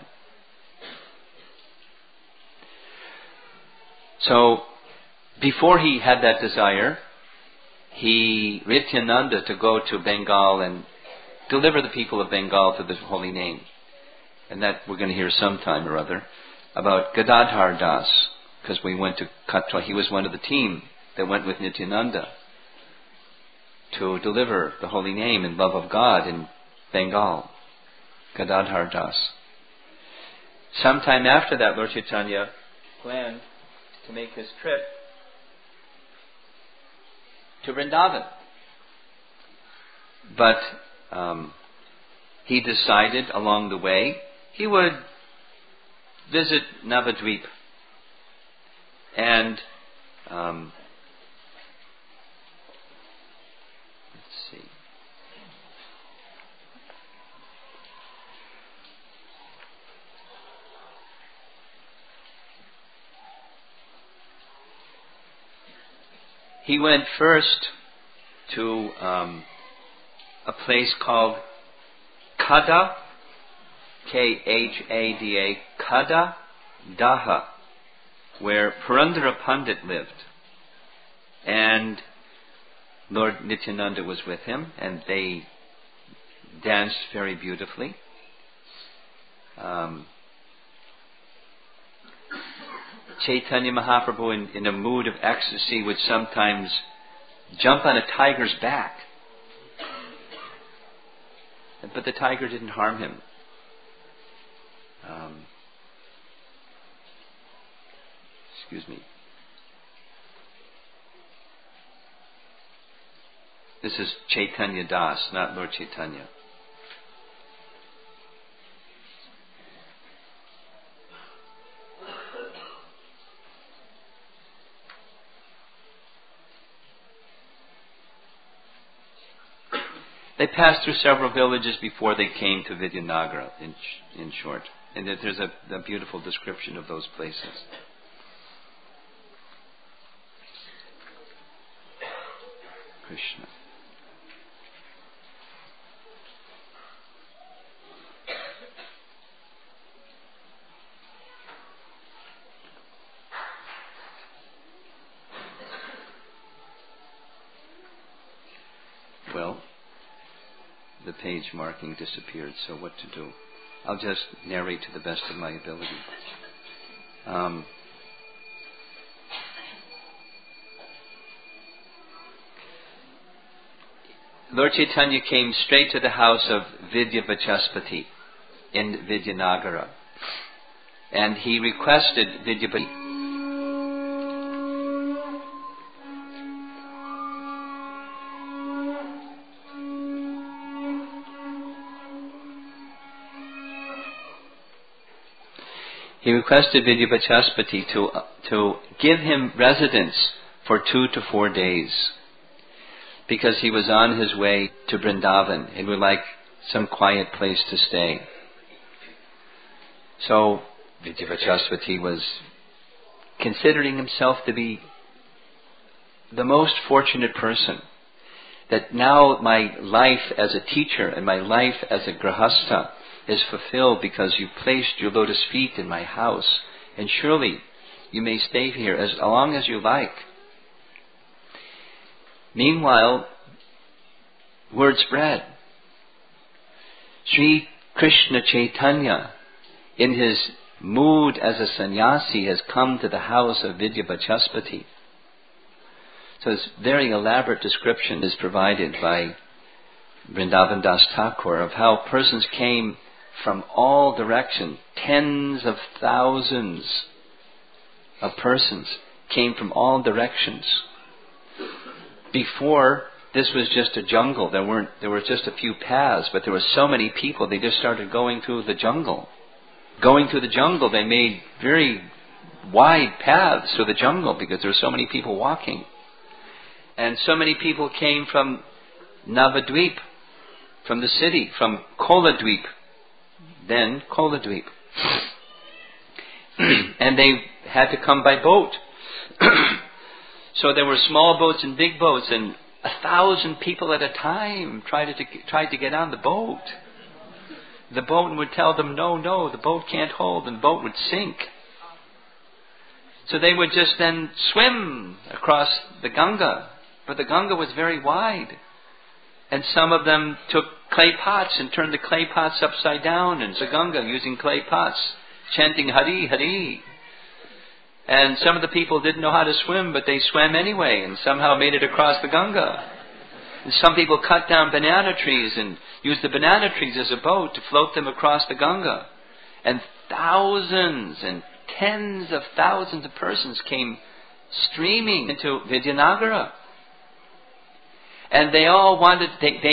So, before he had that desire, he Nityananda to go to Bengal and deliver the people of Bengal to the holy name. And that we're going to hear sometime or other about Gadadhar Das, because we went to Katwa. He was one of the team that went with Nityananda to deliver the holy name and love of God in Bengal. Gadadhar Das. Sometime after that, Lord Chaitanya planned to make his trip to Vrindavan. But he decided along the way he would visit Navadvip. And let's see. He went first to a place called Kada, Khada, Kada Daha, where Purandara Pandit lived. And Lord Nityananda was with him, and they danced very beautifully. Chaitanya Mahaprabhu, in a mood of ecstasy, would sometimes jump on a tiger's back. But the tiger didn't harm him. Excuse me. This is Chaitanya Das, not Lord Chaitanya. They passed through several villages before they came to Vidyanagara, in short. And there's a beautiful description of those places. Krishna. Well, the page marking disappeared, so what to do? I'll just narrate to the best of my ability. Lord Chaitanya came straight to the house of Vidya Vachaspati in Vidyanagara, and he requested Vidyapati. He requested Vidyavachaspati to give him residence for 2 to 4 days, because he was on his way to Vrindavan and would like some quiet place to stay. So Vidyavachaspati was considering himself to be the most fortunate person, that now my life as a teacher and my life as a grahastha is fulfilled because you placed your lotus feet in my house, and surely you may stay here as long as you like. Meanwhile, word spread. Sri Krishna Chaitanya, in his mood as a sannyasi, has come to the house of Vidyavachaspati. So this very elaborate description is provided by Vrindavan Das Thakur of how persons came from all directions. Tens of thousands of persons came from all directions. Before, this was just a jungle. There were just a few paths, but there were so many people, they just started going through the jungle. Going through the jungle, they made very wide paths through the jungle because there were so many people walking. And so many people came from Navadvip, from the city, from Koladvip, then Koladvip, And they had to come by boat. So there were small boats and big boats, and 1,000 people at a time tried to get on the boat. The boat would tell them, no, the boat can't hold, and the boat would sink. So they would just then swim across the Ganga, but the Ganga was very wide. And some of them took clay pots and turned the clay pots upside down in the Ganga using clay pots, chanting Hari, Hari. And some of the people didn't know how to swim, but they swam anyway and somehow made it across the Ganga. And some people cut down banana trees and used the banana trees as a boat to float them across the Ganga. And thousands and tens of thousands of persons came streaming into Vidyanagara. And they all wanted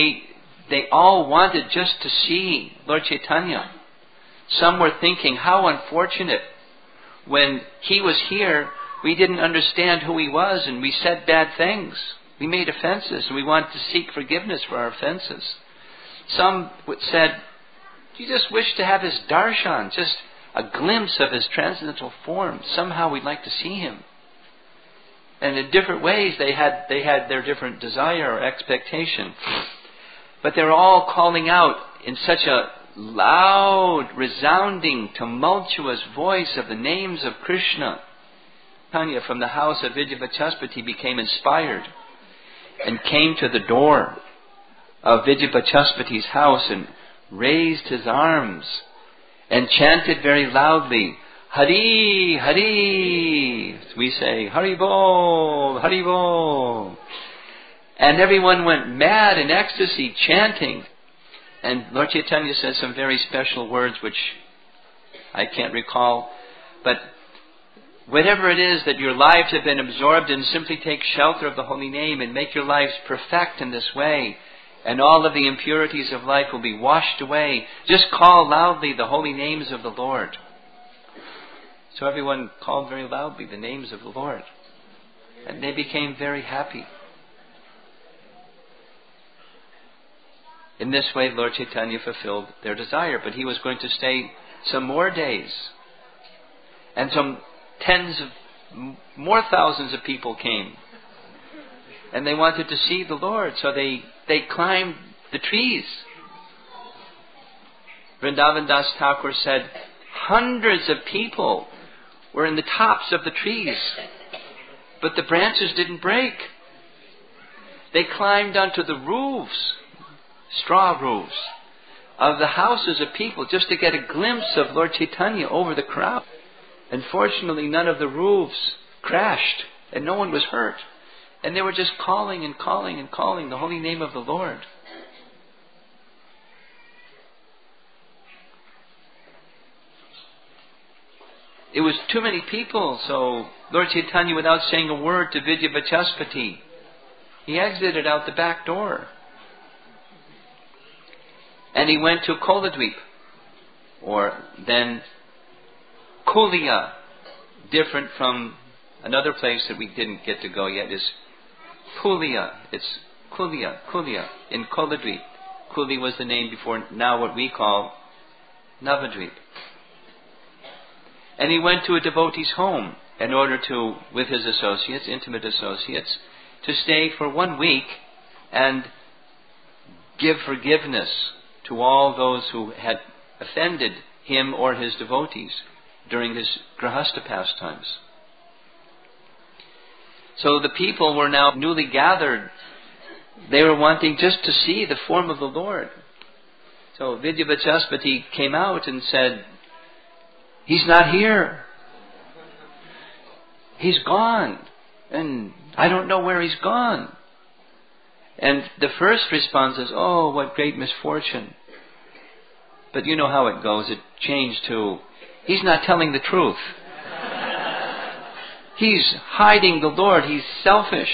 just to see Lord Chaitanya. Some were thinking, how unfortunate. When he was here, we didn't understand who he was, and we said bad things. We made offenses, and we wanted to seek forgiveness for our offenses. Some said, you just wish to have his darshan, just a glimpse of his transcendental form. Somehow we'd like to see him. And in different ways they had their different desire or expectation. But they were all calling out in such a loud, resounding, tumultuous voice of the names of Krishna. Tanya from the house of Vidyavachaspati became inspired and came to the door of Vidyavachaspati's house and raised his arms and chanted very loudly, Hari, Hari. We say, Hari Bol, Hari Bol. And everyone went mad in ecstasy, chanting. And Lord Chaitanya says some very special words which I can't recall. But whatever it is that your lives have been absorbed in, simply take shelter of the holy name and make your lives perfect in this way. And all of the impurities of life will be washed away. Just call loudly the holy names of the Lord. So everyone called very loudly the names of the Lord. And they became very happy. In this way, Lord Chaitanya fulfilled their desire. But he was going to stay some more days. And some more thousands of people came. And they wanted to see the Lord. So they climbed the trees. Vrindavan Das Thakur said, hundreds of people were in the tops of the trees. But the branches didn't break. They climbed onto the roofs, straw roofs, of the houses of people just to get a glimpse of Lord Chaitanya over the crowd. And fortunately none of the roofs crashed and no one was hurt. And they were just calling and calling and calling the holy name of the Lord. It was too many people, so Lord Chaitanya, without saying a word to Vidyavachaspati, he exited out the back door. And he went to Koladweep, or then Kulia, different from another place that we didn't get to go yet, is Kulia. It's Kulia in Koladweep. Kuli was the name before now what we call Navadweep. And he went to a devotee's home in order to, with his associates, intimate associates, to stay for 1 week and give forgiveness to all those who had offended him or his devotees during his grahastha pastimes. So the people were now newly gathered. They were wanting just to see the form of the Lord. So Vidyavachaspati came out and said, he's not here. He's gone. And I don't know where he's gone. And the first response is, oh, what great misfortune. But you know how it goes. It changed to, he's not telling the truth. He's hiding the Lord. He's selfish.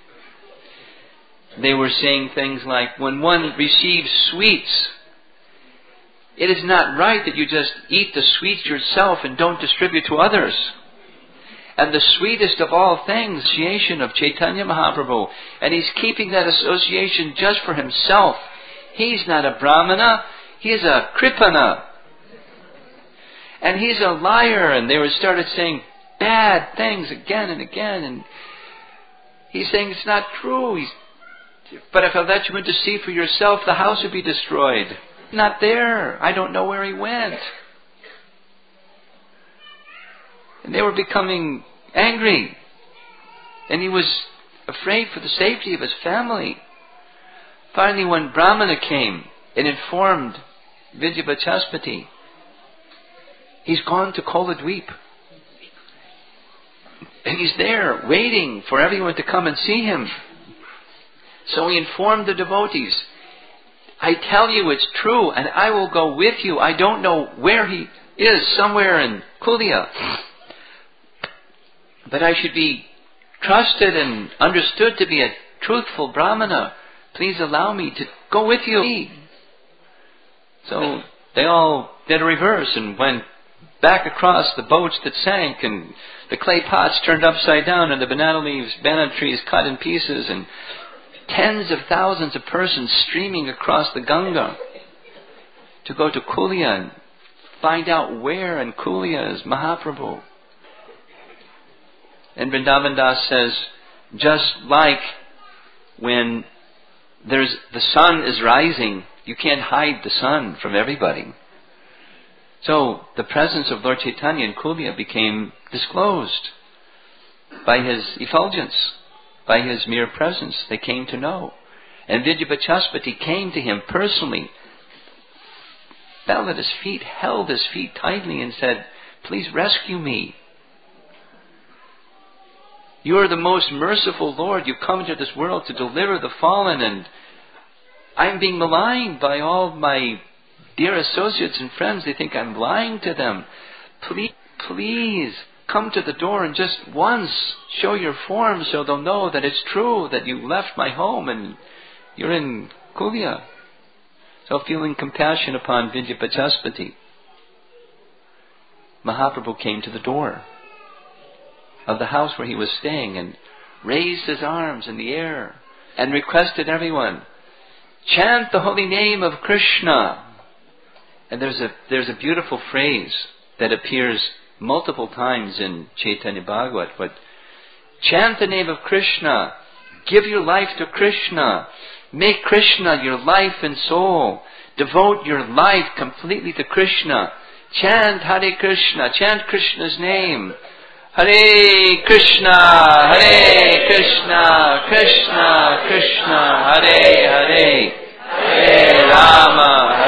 They were saying things like, when one receives sweets, it is not right that you just eat the sweets yourself and don't distribute to others. And the sweetest of all things, association of Chaitanya Mahaprabhu. And he's keeping that association just for himself. He's not a Brahmana. He is a Kripana. And he's a liar. And they started saying bad things again and again. And he's saying it's not true. But if I let you in to see for yourself, the house would be destroyed. Not there. I don't know where he went. And they were becoming angry. And he was afraid for the safety of his family. Finally, when Brahmana came and informed Vidyavachaspati, he's gone to Koladweep. And he's there waiting for everyone to come and see him. So he informed the devotees, I tell you it's true and I will go with you. I don't know where he is, somewhere in Kulia. But I should be trusted and understood to be a truthful Brahmana. Please allow me to go with you. So they all did a reverse and went back across the boats that sank, and the clay pots turned upside down, and the banana trees cut in pieces, and tens of thousands of persons streaming across the Ganga to go to Kulia and find out where in Kulia is Mahaprabhu. And Vrindavan Das says, just like when the sun is rising, you can't hide the sun from everybody. So the presence of Lord Chaitanya in Kulia became disclosed by his effulgence, by his mere presence. They came to know. And Vidyavachaspati came to him personally, fell at his feet, held his feet tightly and said, please rescue me. You are the most merciful Lord. You come into this world to deliver the fallen, and I'm being maligned by all my dear associates and friends. They think I'm lying to them. Please come to the door and just once show your form so they'll know that it's true that you left my home and you're in Kulia. So feeling compassion upon Vidyavachaspati, Mahaprabhu came to the door of the house where he was staying and raised his arms in the air and requested everyone, chant the holy name of Krishna. And there's a beautiful phrase that appears multiple times in Chaitanya Bhagavat, but chant the name of Krishna, give your life to Krishna, make Krishna your life and soul, devote your life completely to Krishna, chant Hare Krishna, chant Krishna's name, Hare Krishna, Hare Krishna, Krishna Krishna, Hare Hare, Hare Rama,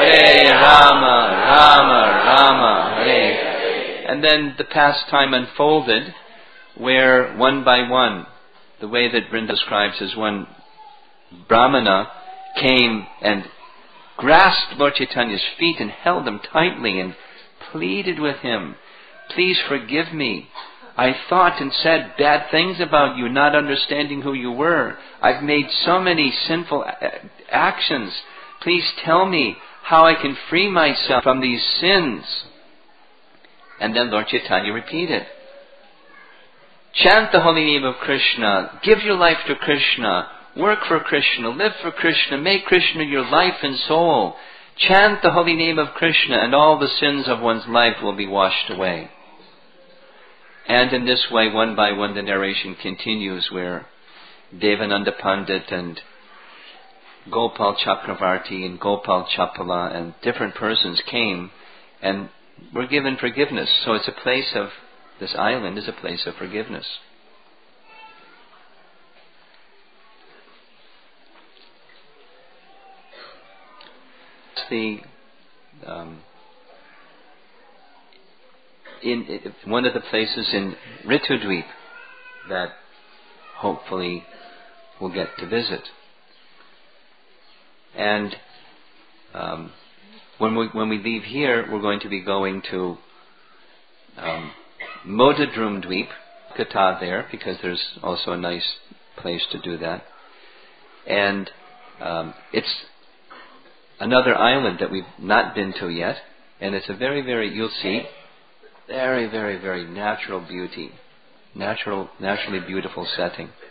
Rama Rama, Hare. And then the pastime unfolded where one by one, the way that Vrinda describes as one Brahmana came and grasped Lord Chaitanya's feet and held them tightly and pleaded with him, please forgive me. I thought and said bad things about you, not understanding who you were. I've made so many sinful actions. Please tell me how I can free myself from these sins. And then Lord Chaitanya repeated, chant the holy name of Krishna, give your life to Krishna, work for Krishna, live for Krishna, make Krishna your life and soul. Chant the holy name of Krishna and all the sins of one's life will be washed away. And in this way, one by one, the narration continues where Devananda Pandit and Gopal Chakravarti and Gopal Chapala and different persons came and were given forgiveness. So it's a place of, this island is a place of forgiveness. In one of the places in Ritudweep that hopefully we'll get to visit. And when we leave here, we're going to be going to Modadrum Dweep, Kata there, because there's also a nice place to do that. And it's another island that we've not been to yet, and it's a very, very, you'll see, very, very, very natural beauty, naturally beautiful setting.